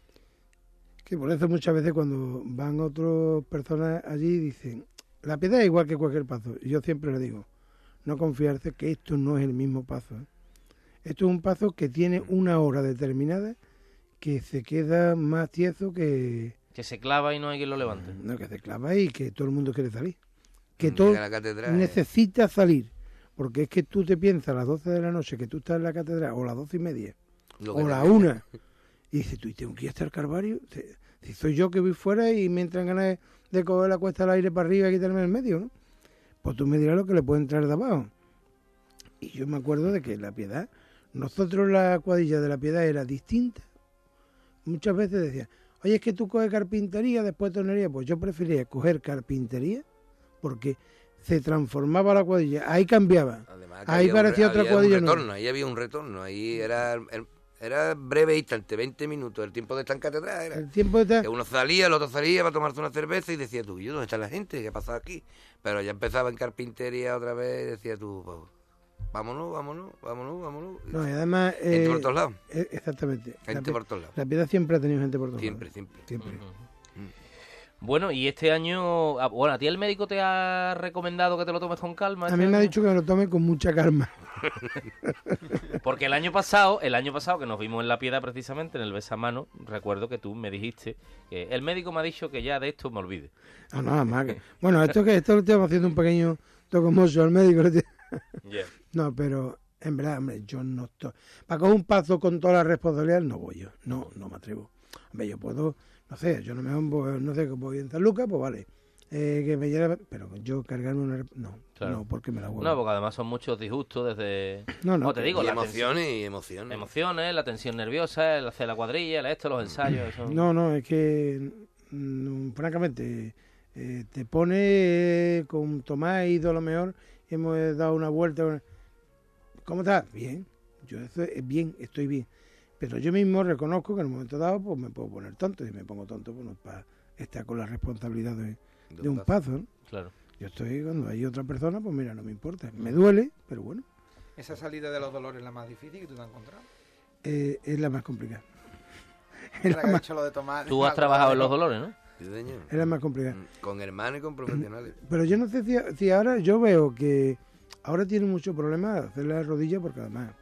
que por eso muchas veces cuando van otras personas allí dicen, la Piedad es igual que cualquier paso. Y yo siempre le digo, no confiarse que esto no es el mismo paso, ¿eh? Esto es un paso que tiene una hora determinada que se queda más tieso que... Que se clava y no hay quien lo levante. No, que se clava y que todo el mundo quiere salir. Que Llega todo a la catedral, necesita salir. Porque es que tú te piensas a las 12 de la noche que tú estás en la catedral, o las 12:30, Lo que o te las digo. 1, y dices, tú, ¿y tengo que ir hasta el Calvario? Si soy yo que voy fuera y me entran ganas de coger la cuesta al aire para arriba y quitarme el medio, ¿no? Pues tú me dirás lo que le puede entrar de abajo. Y yo me acuerdo de que la Piedad, nosotros la cuadrilla de la Piedad era distinta. Muchas veces decían, oye, es que tú coges carpintería, después tonería. Pues yo prefería coger carpintería porque se transformaba la cuadrilla, ahí cambiaba. Además, que Ahí había parecía otra había cuadrilla un nueva. retorno, ahí había un retorno, ahí era breve instante, 20 minutos, el tiempo de estar en catedral era. El tiempo de estar... Que uno salía, el otro salía para tomarse una cerveza y decía tú, ¿y dónde está la gente? ¿Qué ha pasado aquí? Pero ya empezaba en carpintería otra vez y decía tú, pues, vámonos. No, y además... Gente por todos lados. Exactamente. Gente por todos lados. La Piedad siempre ha tenido gente por todos Siempre. lados. Siempre. Bueno, y este año... Bueno, ¿a ti el médico te ha recomendado que te lo tomes con calma? A mí me ha dicho que me lo tome con mucha calma. Porque el año pasado que nos vimos en La Piedad precisamente, en el besamano, recuerdo que tú me dijiste que el médico me ha dicho que ya de esto me olvide. No, nada más que... Bueno, esto lo estamos haciendo un pequeño tocomoso al médico. Yeah. No, pero en verdad, hombre, yo no estoy... Para coger un paso con toda la responsabilidad, no voy yo. No me atrevo. Hombre, yo puedo... No sé, yo no sé, que voy en San Lucas, pues vale. Que me lleve... Pero yo cargarme una... No, Claro. no, porque me la huevo. No, porque además son muchos disgustos desde... No, Como te digo, Y la emociones y emociones. emociones, la tensión nerviosa, el hacer la cuadrilla, los ensayos... Eso... No, es que... francamente, te pone con Tomás, he ido a lo mejor, hemos dado una vuelta. ¿Cómo estás? Bien. Yo bien, estoy bien. Pero yo mismo reconozco que en un momento dado pues me puedo poner tonto. Y me pongo tonto pues, no, para estar con la responsabilidad de un paso, ¿no? Claro. Yo estoy, cuando hay otra persona, pues mira, no me importa. Me duele, pero bueno. ¿Esa salida de los dolores es la más difícil que tú te has encontrado? Es la más complicada. Es la que has hecho lo de tomar. Tú has trabajado en los dolores, ¿no? Sí, señor. Es la más complicada. Con hermanos y con profesionales. Pero yo no sé si ahora yo veo que ahora tiene mucho problema hacer la rodilla porque además...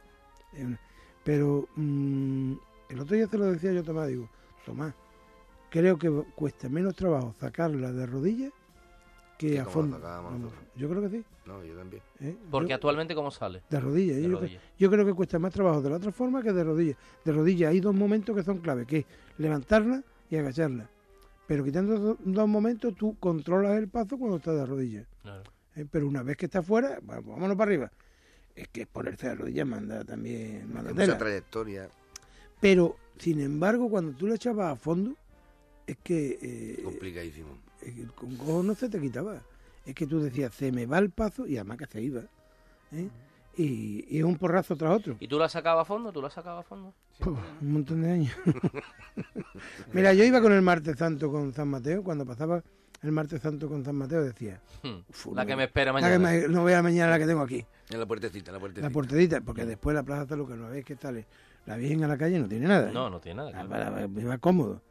Pero el otro día se lo decía yo a Tomás, digo, Tomás, creo que cuesta menos trabajo sacarla de rodillas que a como fondo. la sacábamos Vamos, nosotros. yo creo que sí. No, yo también. Porque Yo- actualmente, ¿cómo sale? de rodillas. De Yo, rodillas. yo creo que cuesta más trabajo de la otra forma que de rodillas. De rodillas hay dos momentos que son clave, que es levantarla y agacharla. Pero quitando dos momentos, tú controlas el paso cuando estás de rodillas. Claro. Pero una vez que estás fuera, bueno, pues vámonos para arriba. Es que ponerse de rodillas manda también... Hay manda mucha tela. trayectoria. Pero, sin embargo, cuando tú le echabas a fondo, es que Complicadísimo. con cojo no se te quitaba. Es que tú decías, se me va el paso, y además que se iba. ¿eh? Y es un porrazo tras otro. ¿Y tú la sacabas a fondo? ¿Tú la sacabas a fondo? Puf, un montón de años. Mira, yo iba con el Martes Santo con San Mateo, cuando pasaba el Martes Santo con San Mateo decía... La que me espera La que mañana. no vea mañana la que tengo aquí. En la puertecita, la puertecita. La portadita, porque después la Plaza San Lucas, una vez que sale la Virgen a la calle, no tiene nada. No tiene nada. claro. Va cómodo.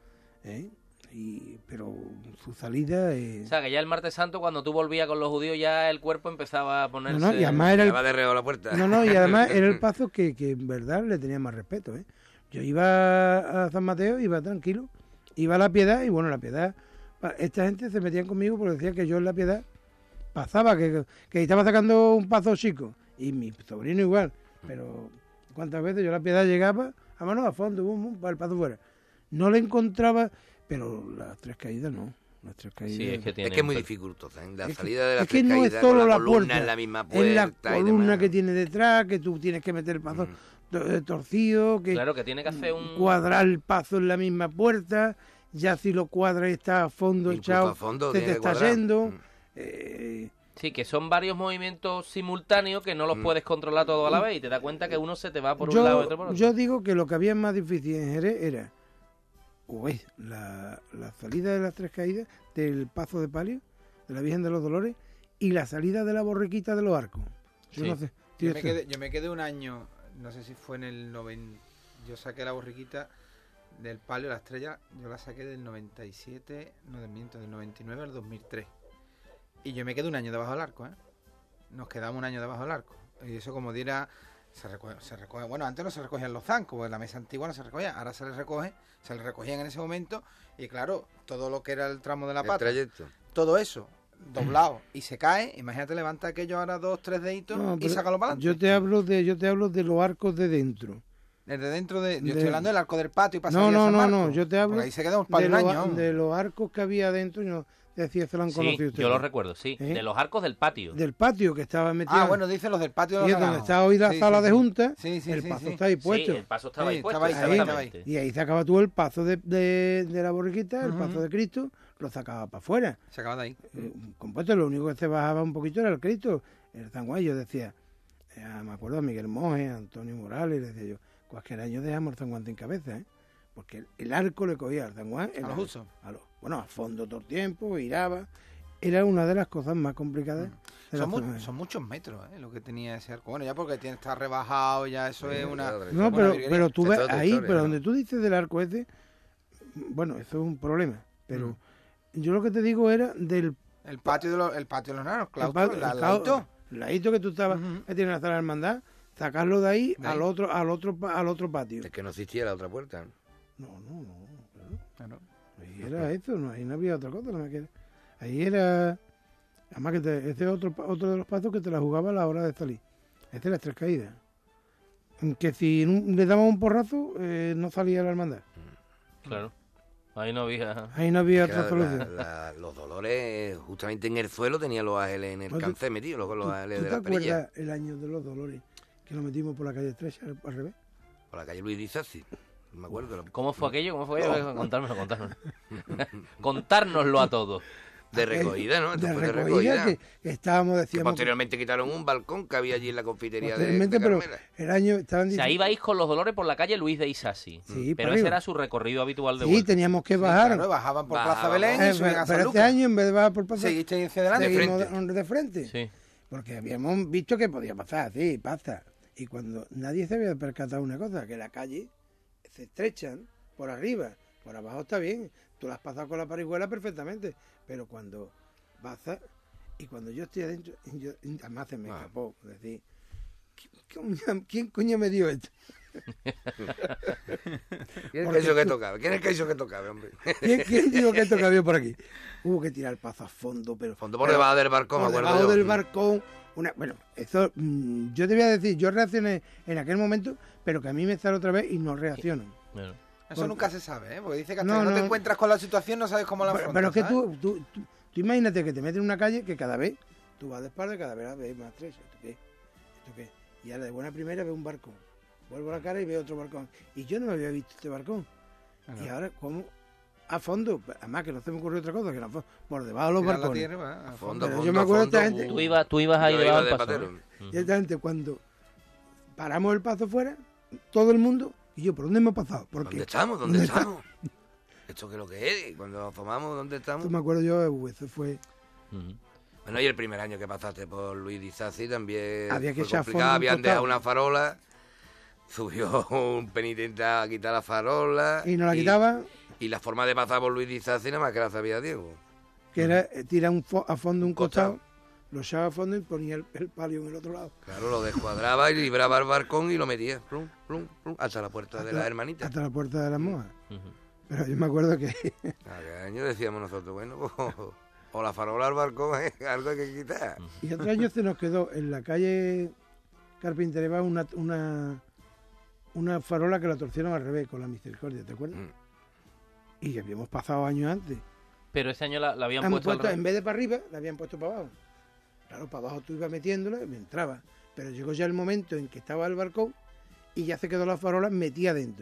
Pero su salida O sea, que ya el martes santo, cuando tú volvías con los judíos, ya el cuerpo empezaba a ponerse... No, y además era Ya va de reo a la puerta. No, y además era el paso que en verdad le tenía más respeto. Yo iba a San Mateo, iba tranquilo, iba a La Piedad, y bueno, La Piedad, esta gente se metían conmigo porque decía que yo en La Piedad pasaba, que estaba sacando un paso chico, y mi sobrino igual, pero cuántas veces yo a La Piedad llegaba, vámonos a fondo, bum, para el paso fuera. No le encontraba, pero las tres caídas no. Las Tres Caídas. Sí, es que es muy dificultosa. En la salida de las es que Tres no Caídas, es solo con la columna puerta, en la misma puerta. es la y columna demás. que tiene detrás, que tú tienes que meter el paso torcido, que Claro, que tiene que hacer un... cuadrar el paso en la misma puerta, ya si lo cuadras y está a fondo Incluso echado, a fondo se tiene te que está cuadrar. yendo. Sí, que son varios movimientos simultáneos que no los puedes controlar todo a la vez y te das cuenta que uno se te va por un lado y otro por otro. Yo digo que lo que había más difícil en Jerez era la salida de las Tres Caídas, del Pazo de Palio, de la Virgen de los Dolores, y la salida de la Borriquita de los Arcos. Yo no sé. Yo me quedé un año, no sé si fue en el 90, yo saqué la borriquita del Palio, la estrella, yo la saqué del 97, no miento, del 99 al 2003. Y yo me quedé un año debajo del arco, ¿eh? Nos quedamos un año debajo del arco. Y eso como diera, se recoge. Bueno, antes no se recogían los zancos, porque en la mesa antigua no se recogía, ahora se les recogían en ese momento, y claro, todo lo que era el tramo de la pata, todo eso doblado y se cae, imagínate, levanta aquello ahora 2-3 deditos y sácalo para adelante. Yo te hablo de los arcos de dentro. Desde dentro yo estoy hablando del arco del patio y para salir a San Marcos. No, yo te hablo ahí se queda un año. De los arcos que había dentro, yo decía, se lo han conocido ustedes. Yo lo recuerdo, sí, de los arcos del patio. Del patio que estaba metido. Bueno, dicen los del patio de los y donde está hoy la sala de junta, el paso está ahí puesto. Sí, el paso estaba ahí puesto. Estaba ahí. Y ahí sacaba tú el paso de la borriquita, el paso de Cristo, lo sacaba para afuera. Se acaba de ahí. Compuesto, lo único que se bajaba un poquito era el Cristo, el zanguay. Yo decía, me acuerdo a Miguel Moje, a Antonio Morales, decía yo, cualquier año dejamos el zanguante en cabeza, porque el arco le cogía al zanguán a los usos. A fondo todo el tiempo, giraba. Era una de las cosas más complicadas. Son muchos metros, lo que tenía ese arco. Bueno, ya porque está rebajado, ya eso es una... No, pero tú ves ahí, pero donde tú dices del arco ese, bueno, eso es un problema. Pero yo lo que te digo era del... El patio de los nanos, claustro, el ladito que tú estabas metido en la sala de hermandad, sacarlo de ahí al otro patio. Es que no existía la otra puerta. No. Claro. Ahí era eso, ahí no había otra cosa. Ahí era... Además que ese es otro de los pasos que te la jugaba a la hora de salir. Este es las Tres Caídas. Que si le daban un porrazo, no salía la hermandad. Claro. Ahí no había otra solución. Los dolores, justamente en el suelo, tenían los ángeles en el cancé metidos, los ángeles de la perilla. ¿Te acuerdas el año de los dolores? Que lo metimos por la calle Estrecha, al revés. Por la calle Luis Dizassi. Me acuerdo. ¿Cómo fue aquello? Contárnoslo. Contárnoslo a todos. De recogida, ¿no? De recogida, que decíamos... Que posteriormente quitaron un balcón que había allí en la confitería de pero Carmela. El año estaban diciendo... O sea, ibais con los dolores por la calle Luis de Isasi. Sí, pero ese era su recorrido habitual de vuelta. Sí, teníamos que bajar. Claro, bajaban por Plaza Belén y subían a San Pero Lucas. este año, en vez de bajar por Plaza Belén, seguiste hacia adelante. de frente. Sí. Porque habíamos visto que podía pasar, sí, pasa. Y cuando nadie se había percatado una cosa, que la calle se estrechan por arriba, por abajo está bien. Tú la has pasado con la parihuela perfectamente, pero cuando pasa, y cuando yo estoy adentro, además se me escapó decir, ¿quién coño me dio esto? ¿Quién es que tocaba? ¿Quién es que tocaba, hombre? ¿Quién dijo que tocaba yo por aquí? Hubo que tirar el paso a fondo, pero por debajo del barcón, me acuerdo yo. Por debajo del barcón. Bueno, eso, yo te voy a decir, yo reaccioné en aquel momento, pero que a mí me sale otra vez y no reacciono. Bueno. Eso nunca se sabe, porque dice que hasta que no te encuentras con la situación no sabes cómo la afrontas. Pero es que tú imagínate que te metes en una calle que cada vez tú vas de espalda, cada vez ves más estrecha. ¿Esto qué? Y ahora de buena primera veo un barcón. Vuelvo a la cara y veo otro barcón. Y yo no me había visto este barcón. Y ahora, ¿cómo? A fondo. Además que no se me ocurrió otra cosa que no, por debajo de los barcones. A fondo, yo me acuerdo de esta gente. Tú ibas ahí debajo del paso. Y esta gente, cuando paramos el paso fuera, todo el mundo... Y yo, ¿por dónde hemos pasado? ¿Dónde estamos? ¿Dónde estamos? ¿Esto qué es lo que es? Cuando nos asomamos, ¿dónde estamos? Tú me acuerdo yo, eso fue... Bueno, y el primer año que pasaste por Luis Dizassi también había que fue complicado. Habían dejado una farola, subió un penitente a quitar la farola. ¿Y no la quitaba? Y la forma de pasar por Luis Dizassi nada más que la sabía Diego. Que era tirar a fondo un costado, lo echaba a fondo y ponía el palio en el otro lado. Claro, lo descuadraba y libraba el barcón y lo metía hasta la puerta de las hermanitas. Hasta la puerta de las monjas. Pero yo me acuerdo que... Aquel año decíamos nosotros, bueno, o la farola al barcón, algo hay que quitar. Y otro año se nos quedó en la calle Carpintería una farola que la torcieron al revés con la misericordia, ¿te acuerdas? Y habíamos pasado años antes. Pero este año la habían puesto al revés. En vez de para arriba, la habían puesto para abajo. Claro, para abajo tú ibas metiéndola y me entraba. Pero llegó ya el momento en que estaba el balcón y ya se quedó la farola metida dentro.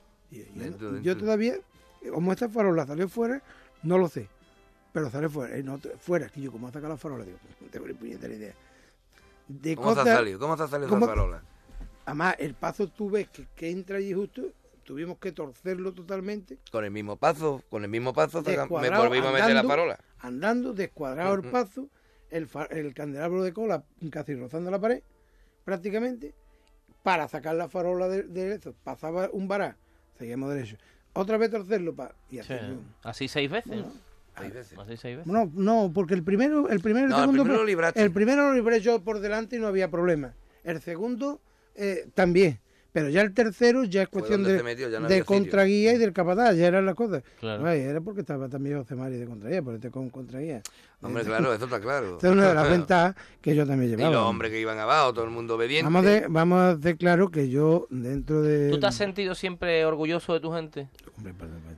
Yo todavía, como esta farola salió fuera, no lo sé. Pero sale fuera. Fuera, que yo como ha sacado la farola, digo, no tengo ni puñetera idea. ¿Cómo te ha salido esa farola? Además, el pazo tú ves que entra allí justo, tuvimos que torcerlo totalmente. Con el mismo pazo me volvimos a meter la farola. Andando, descuadrado el pazo, el candelabro de cola casi rozando la pared, prácticamente, para sacar la farola de eso. Pasaba un vará, seguíamos derecho. Otra vez torcerlo y así. ¿Así 6 veces? Bueno, ¿Así 6 veces? No, porque el primero y el segundo lo libraste. El primero lo libré yo por delante y no había problema. El segundo también. Pero ya el tercero ya es cuestión de contraguía y del capataz, ya eran las cosas. Claro. No, era porque estaba también José Mari de contraguía, por este con contraguía. Hombre, claro, eso está claro. Esta es una de las ventajas que yo también llevaba. Y los hombres que iban abajo, todo el mundo obediente. Vamos a hacer claro que yo dentro de... ¿Tú te has sentido siempre orgulloso de tu gente? Hombre,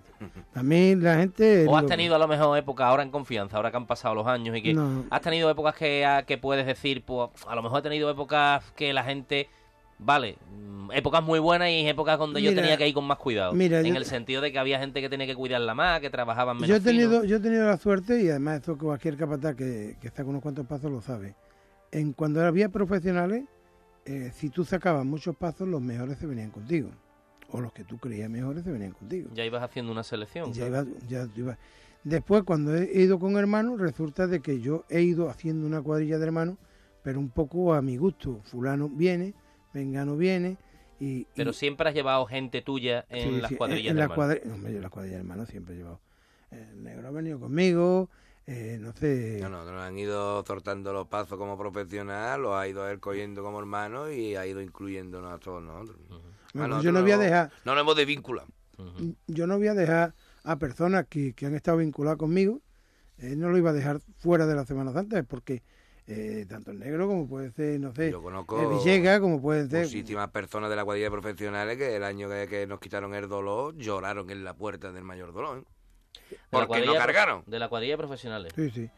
a mí la gente... ¿O has tenido a lo mejor épocas ahora en confianza, ahora que han pasado los años y que has tenido épocas que puedes decir, pues a lo mejor he tenido épocas que la gente... Vale, épocas muy buenas y épocas donde yo tenía que ir con más cuidado. En el sentido de que había gente que tenía que cuidarla más, que trabajaban menos. Yo he tenido la suerte, y además esto cualquier capataz que está con unos cuantos pasos lo sabe. Cuando había profesionales, si tú sacabas muchos pasos, los mejores se venían contigo. O los que tú creías mejores se venían contigo. Ya ibas haciendo una selección. Ibas. Después, cuando he ido con hermanos, resulta de que yo he ido haciendo una cuadrilla de hermanos, pero un poco a mi gusto. Fulano viene, Mengano viene Pero siempre has llevado gente tuya en las cuadrillas de hermanos. Yo las cuadrillas de hermanos siempre he llevado. El negro ha venido conmigo, no sé... No, han ido sortando los pasos como profesional, los ha ido él cogiendo como hermano y ha ido incluyéndonos a todos nosotros. Yo no voy a dejar... No nos hemos desvinculado. Yo no voy a dejar a personas que han estado vinculadas conmigo, no lo iba a dejar fuera de la Semana Santa, porque... tanto el negro como puede ser, no sé, yo conozco el Villegas, como pueden ser... muchísimas personas de la cuadrilla de profesionales que el año que nos quitaron el dolor lloraron en la puerta del mayor dolor, porque no cargaron. De la cuadrilla de profesionales. Sí.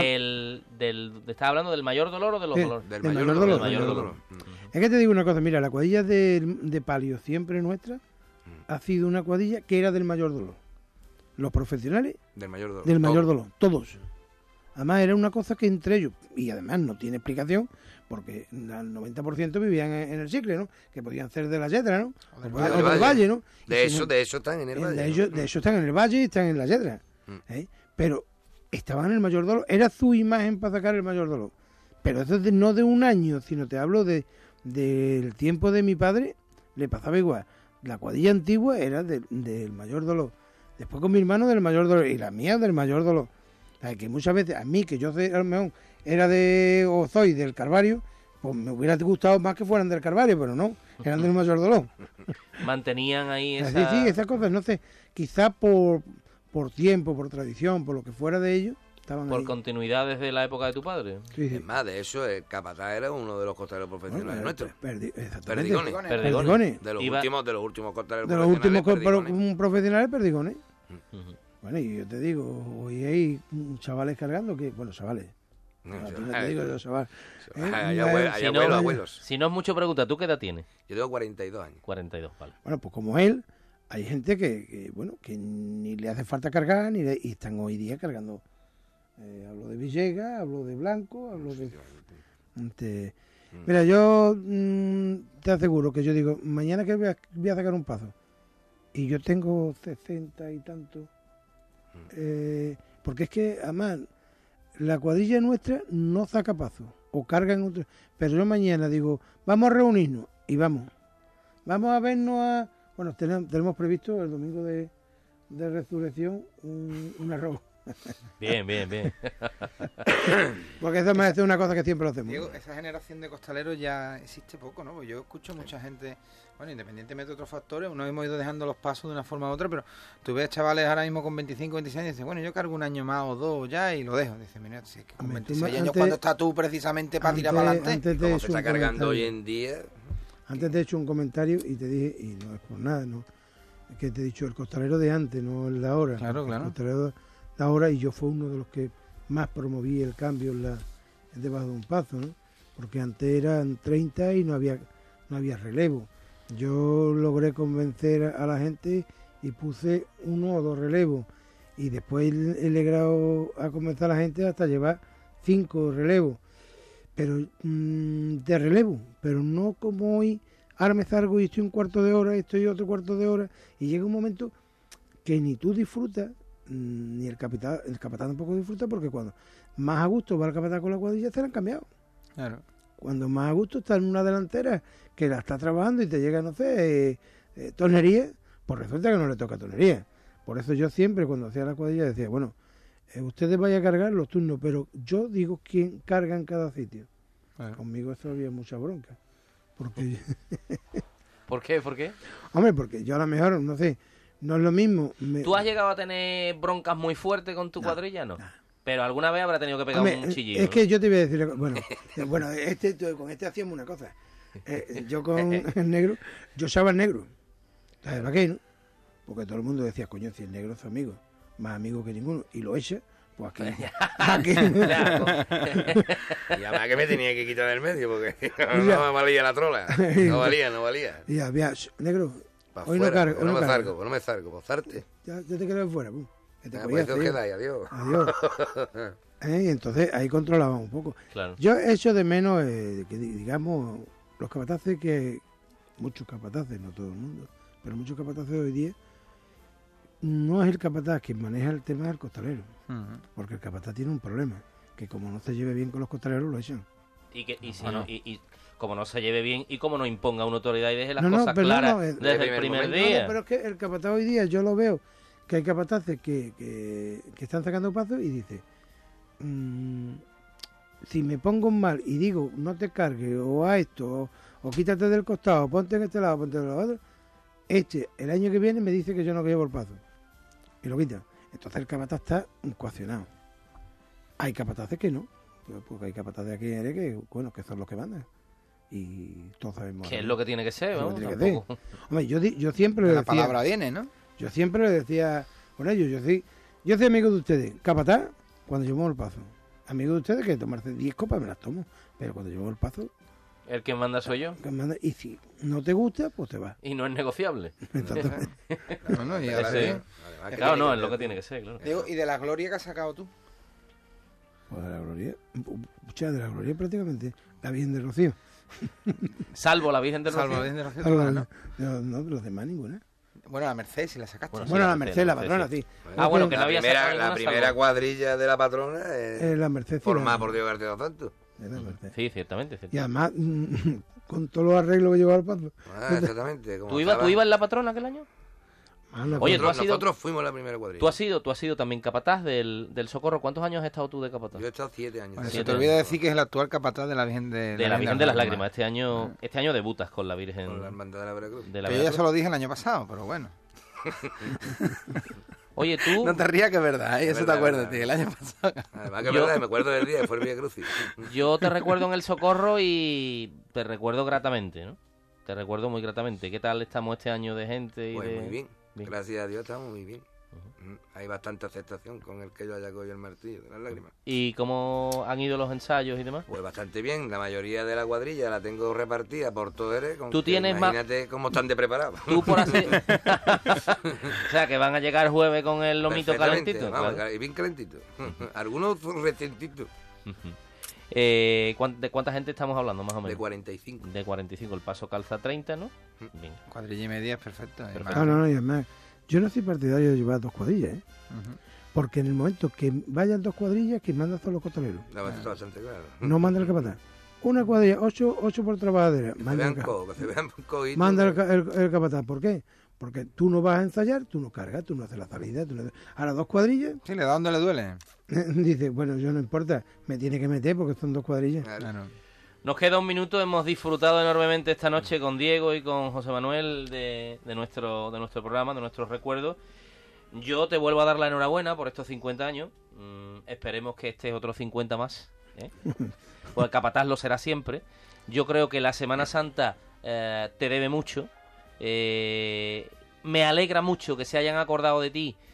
¿Estás hablando del mayor dolor o de los dolores? Del mayor dolor. Es que te digo una cosa, mira, la cuadrilla de palio siempre nuestra ha sido una cuadrilla que era del mayor dolor. Los profesionales del mayor dolor, todos. Además era una cosa que entre ellos, y además no tiene explicación, porque el 90% vivían en el Chicle, ¿no? Que podían ser de la Yedra, ¿no? O del Valle, ¿no? De eso están en el Valle. De hecho están en el Valle y están en la Yedra. Pero estaban en el mayor dolor, era su imagen para sacar el mayor dolor. Pero eso no de un año, sino te hablo del tiempo de mi padre, le pasaba igual. La cuadrilla antigua era del mayor dolor. Después con mi hermano del mayor dolor, y la mía del mayor dolor. O sea, que muchas veces a mí, que yo soy, a lo mejor soy del Calvario, pues me hubiera gustado más que fueran del Calvario, pero no, eran del mayor dolor. Mantenían ahí esa... Sí, esas cosas, no sé, quizás por tiempo, por tradición, por lo que fuera de ellos, estaban por ahí. Continuidad desde la época de tu padre. Sí. Es más, de eso, el capataz era uno de los costaleros profesionales nuestros. Perdigones. De los últimos costaleros profesionales, Perdigones. Bueno, y yo te digo, hoy hay chavales cargando que... Bueno, chavales. Te digo yo, chaval. Hay abuelos. Si no es mucho pregunta, ¿tú qué edad tienes? Yo tengo 42 años. 42, vale. Bueno, pues como él, hay gente que ni le hace falta cargar, y están hoy día cargando. Hablo de Villegas, hablo de Blanco, hablo de... Mira, yo te aseguro que yo digo, mañana que voy a sacar un paso, y yo tengo 60 y tanto... porque es que además la cuadrilla nuestra no saca paso o cargan otro, pero yo mañana digo vamos a reunirnos y vamos a vernos tenemos previsto el domingo de resurrección un arroz. Bien. Porque eso me hace una cosa que siempre lo hacemos. Diego, esa generación de costaleros ya existe poco, ¿no? Yo escucho mucha gente, bueno, independientemente de otros factores, uno hemos ido dejando los pasos de una forma u otra, pero tú ves chavales ahora mismo con 25, 26 años y dicen, bueno, yo cargo un año más o dos ya y lo dejo. Dice, mira, si es que con 26 años, cuando estás tú precisamente para tirar para adelante, como se está cargando hoy en día. Antes te he hecho un comentario y te dije, y no es por nada, ¿no? Que te he dicho el costalero de antes, no el de ahora. Claro. El costalero la hora, y yo fui uno de los que más promoví el cambio debajo de un paso, ¿no? Porque antes eran 30 y no había relevo. Yo logré convencer a la gente y puse 1 o 2 relevos, y después he logrado a convencer a la gente hasta llevar 5 relevos, pero de relevo, pero no como hoy. Ahora me salgo y estoy un cuarto de hora, estoy otro cuarto de hora, y llega un momento que ni tú disfrutas, ni el capataz tampoco disfruta, porque cuando más a gusto va el capataz con la cuadrilla, se la han cambiado. Claro. Cuando más a gusto está en una delantera que la está trabajando y te llega, no sé, tonería, pues resulta que no le toca tonería. Por eso yo siempre, cuando hacía la cuadrilla, decía, bueno, ustedes vayan a cargar los turnos, pero yo digo quién carga en cada sitio. Claro. Conmigo eso había mucha bronca. Porque ¿Por qué? ¿Por qué? Hombre, porque yo a lo mejor, no sé, no es lo mismo. ¿Tú has llegado a tener broncas muy fuertes con tu cuadrilla? No. Pero alguna vez habrá tenido que pegar un chillido. Es que yo te voy a decir, bueno, con este hacíamos una cosa. Yo con el negro, yo usaba el negro. ¿Sabes para qué, no? Porque todo el mundo decía, coño, si el negro es amigo, más amigo que ninguno, y lo echa, pues aquí. Y además que me tenía que quitar del medio, porque no me valía la trola. No valía. Y había, negro, pa hoy fuera, no cargo. No me salgo, pues zarte. Ya te quedas fuera, pum. Pues os quedáis, adiós. Y entonces ahí controlaba un poco. Claro. Yo echo de menos que, digamos, los capataces muchos capataces, no todo el mundo, pero muchos capataces hoy día, no es el capataz que maneja el tema del costalero. Porque el capataz tiene un problema, que como no se lleve bien con los costaleros, lo echan. Y como no se lleve bien y como no imponga una autoridad y deje las cosas claras desde el primer día. Pero es que el capataz hoy día, yo lo veo, que hay capataces que están sacando pasos y dice, si me pongo mal y digo no te cargues o a esto o quítate del costado, ponte en este lado, ponte en el otro, el año que viene me dice que yo no llevo el paso y lo quita. Entonces el capataz está coaccionado. Hay capataces que no, porque hay capataces aquí en Jerez que son los que mandan. Y todos sabemos que es lo que tiene que ser, ¿no? Hombre, yo siempre le decía, la palabra viene, ¿no? Yo siempre le decía con ellos, yo soy amigo de ustedes, capataz cuando llevamos el paso, amigo de ustedes que tomarse 10 copas me las tomo, pero cuando llevo el paso, el que manda soy yo. Y si no te gusta, pues te vas. Y no es negociable. Exactamente. Claro, no, es lo que tiene que ser, claro. Diego, ¿y de la gloria que has sacado tú? Pues de la gloria prácticamente la Virgen de Rocío. Salvo la Virgen de Rocío. No, de los demás ninguna. Bueno, la Merced, si la sacaste. Bueno, la Merced, la patrona, sí. Bueno, que no había sacado la primera cuadrilla de la patrona es la Merced. Formada por Diego García Santos. Sí, ciertamente. Y además, con todos los arreglos que llevaba el paso. Exactamente. ¿Tú ibas en la patrona aquel año? Oye, nosotros fuimos la primera cuadrilla. Tú has sido también capataz del Socorro. ¿Cuántos años has estado tú de capataz? Yo he estado 7 años. Bueno, se te olvida decir que es el actual capataz de la Virgen de la Virgen de las Lágrimas. Este año debutas con la Virgen. Con la Hermandad de la Veracruz. Yo ya se lo dije el año pasado, pero bueno. Oye, tú... No te rías, que es verdad, ¿eh? Eso te acuerdas, tío, el año pasado. Además que es verdad, me acuerdo del día que fue el Vía Crucis. Yo te recuerdo en el Socorro y te recuerdo gratamente, ¿no? Te recuerdo muy gratamente. ¿Qué tal estamos este año de gente? Pues muy bien. Gracias a Dios estamos muy bien. Hay bastante aceptación con el que yo haya cogido el martillo de las lágrimas. ¿Y cómo han ido los ensayos y demás? Pues bastante bien. La mayoría de la cuadrilla la tengo repartida por todo Jerez. Tú tienes imagínate cómo están de preparados. Tú por así... O sea, que van a llegar el jueves con el lomito calentito. Vamos, claro. Y bien calentito. Algunos recientitos. ¿De cuánta gente estamos hablando, más o menos? De 45. De 45. El paso calza 30, ¿no? Bien. Cuadrilla y media es perfecto. No, y además, yo no soy partidario de llevar 2 cuadrillas, ¿eh? Porque en el momento que vayan 2 cuadrillas, quien manda son los costaleros. Está bastante claro. No manda el capataz. Una cuadrilla, 8 por trabajadera. Manda el capataz. ¿Por qué? Porque tú no vas a ensayar, tú no cargas, tú no haces la salida. Ahora 2 cuadrillas. Sí, le da donde le duele. Dice, bueno, yo no importa, me tiene que meter porque son 2 cuadrillas. Claro. Nos queda un minuto, hemos disfrutado enormemente esta noche con Diego y con José Manuel de nuestro programa, de nuestros recuerdos. Yo te vuelvo a dar la enhorabuena por estos 50 años. Esperemos que estés otros 50 más. Pues el capataz lo será siempre. Yo creo que la Semana Santa te debe mucho. Me alegra mucho que se hayan acordado de ti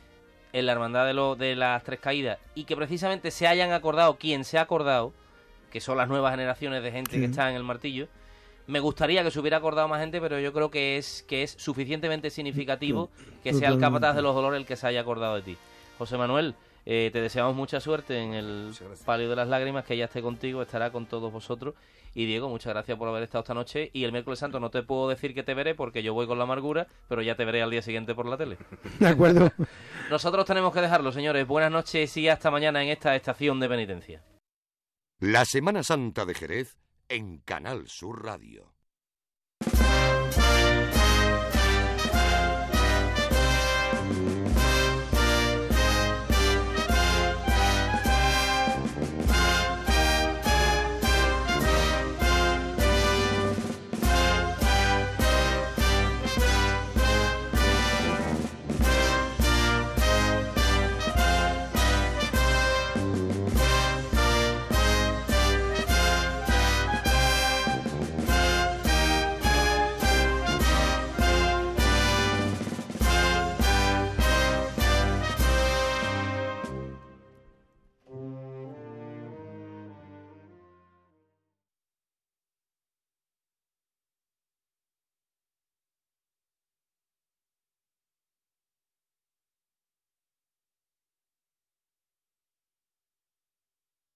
en la Hermandad de las Tres Caídas, y que precisamente se hayan acordado quien se ha acordado, que son las nuevas generaciones de gente que está en el Martillo. Me gustaría que se hubiera acordado más gente, pero yo creo que es suficientemente significativo que sea el capataz de los dolores el que se haya acordado de ti. José Manuel, te deseamos mucha suerte en el Palio de las Lágrimas, que ella esté contigo, estará con todos vosotros. Y Diego, muchas gracias por haber estado esta noche. Y el miércoles santo no te puedo decir que te veré porque yo voy con la amargura, pero ya te veré al día siguiente por la tele. De acuerdo. Nosotros tenemos que dejarlo, señores. Buenas noches y hasta mañana en esta estación de penitencia. La Semana Santa de Jerez en Canal Sur Radio.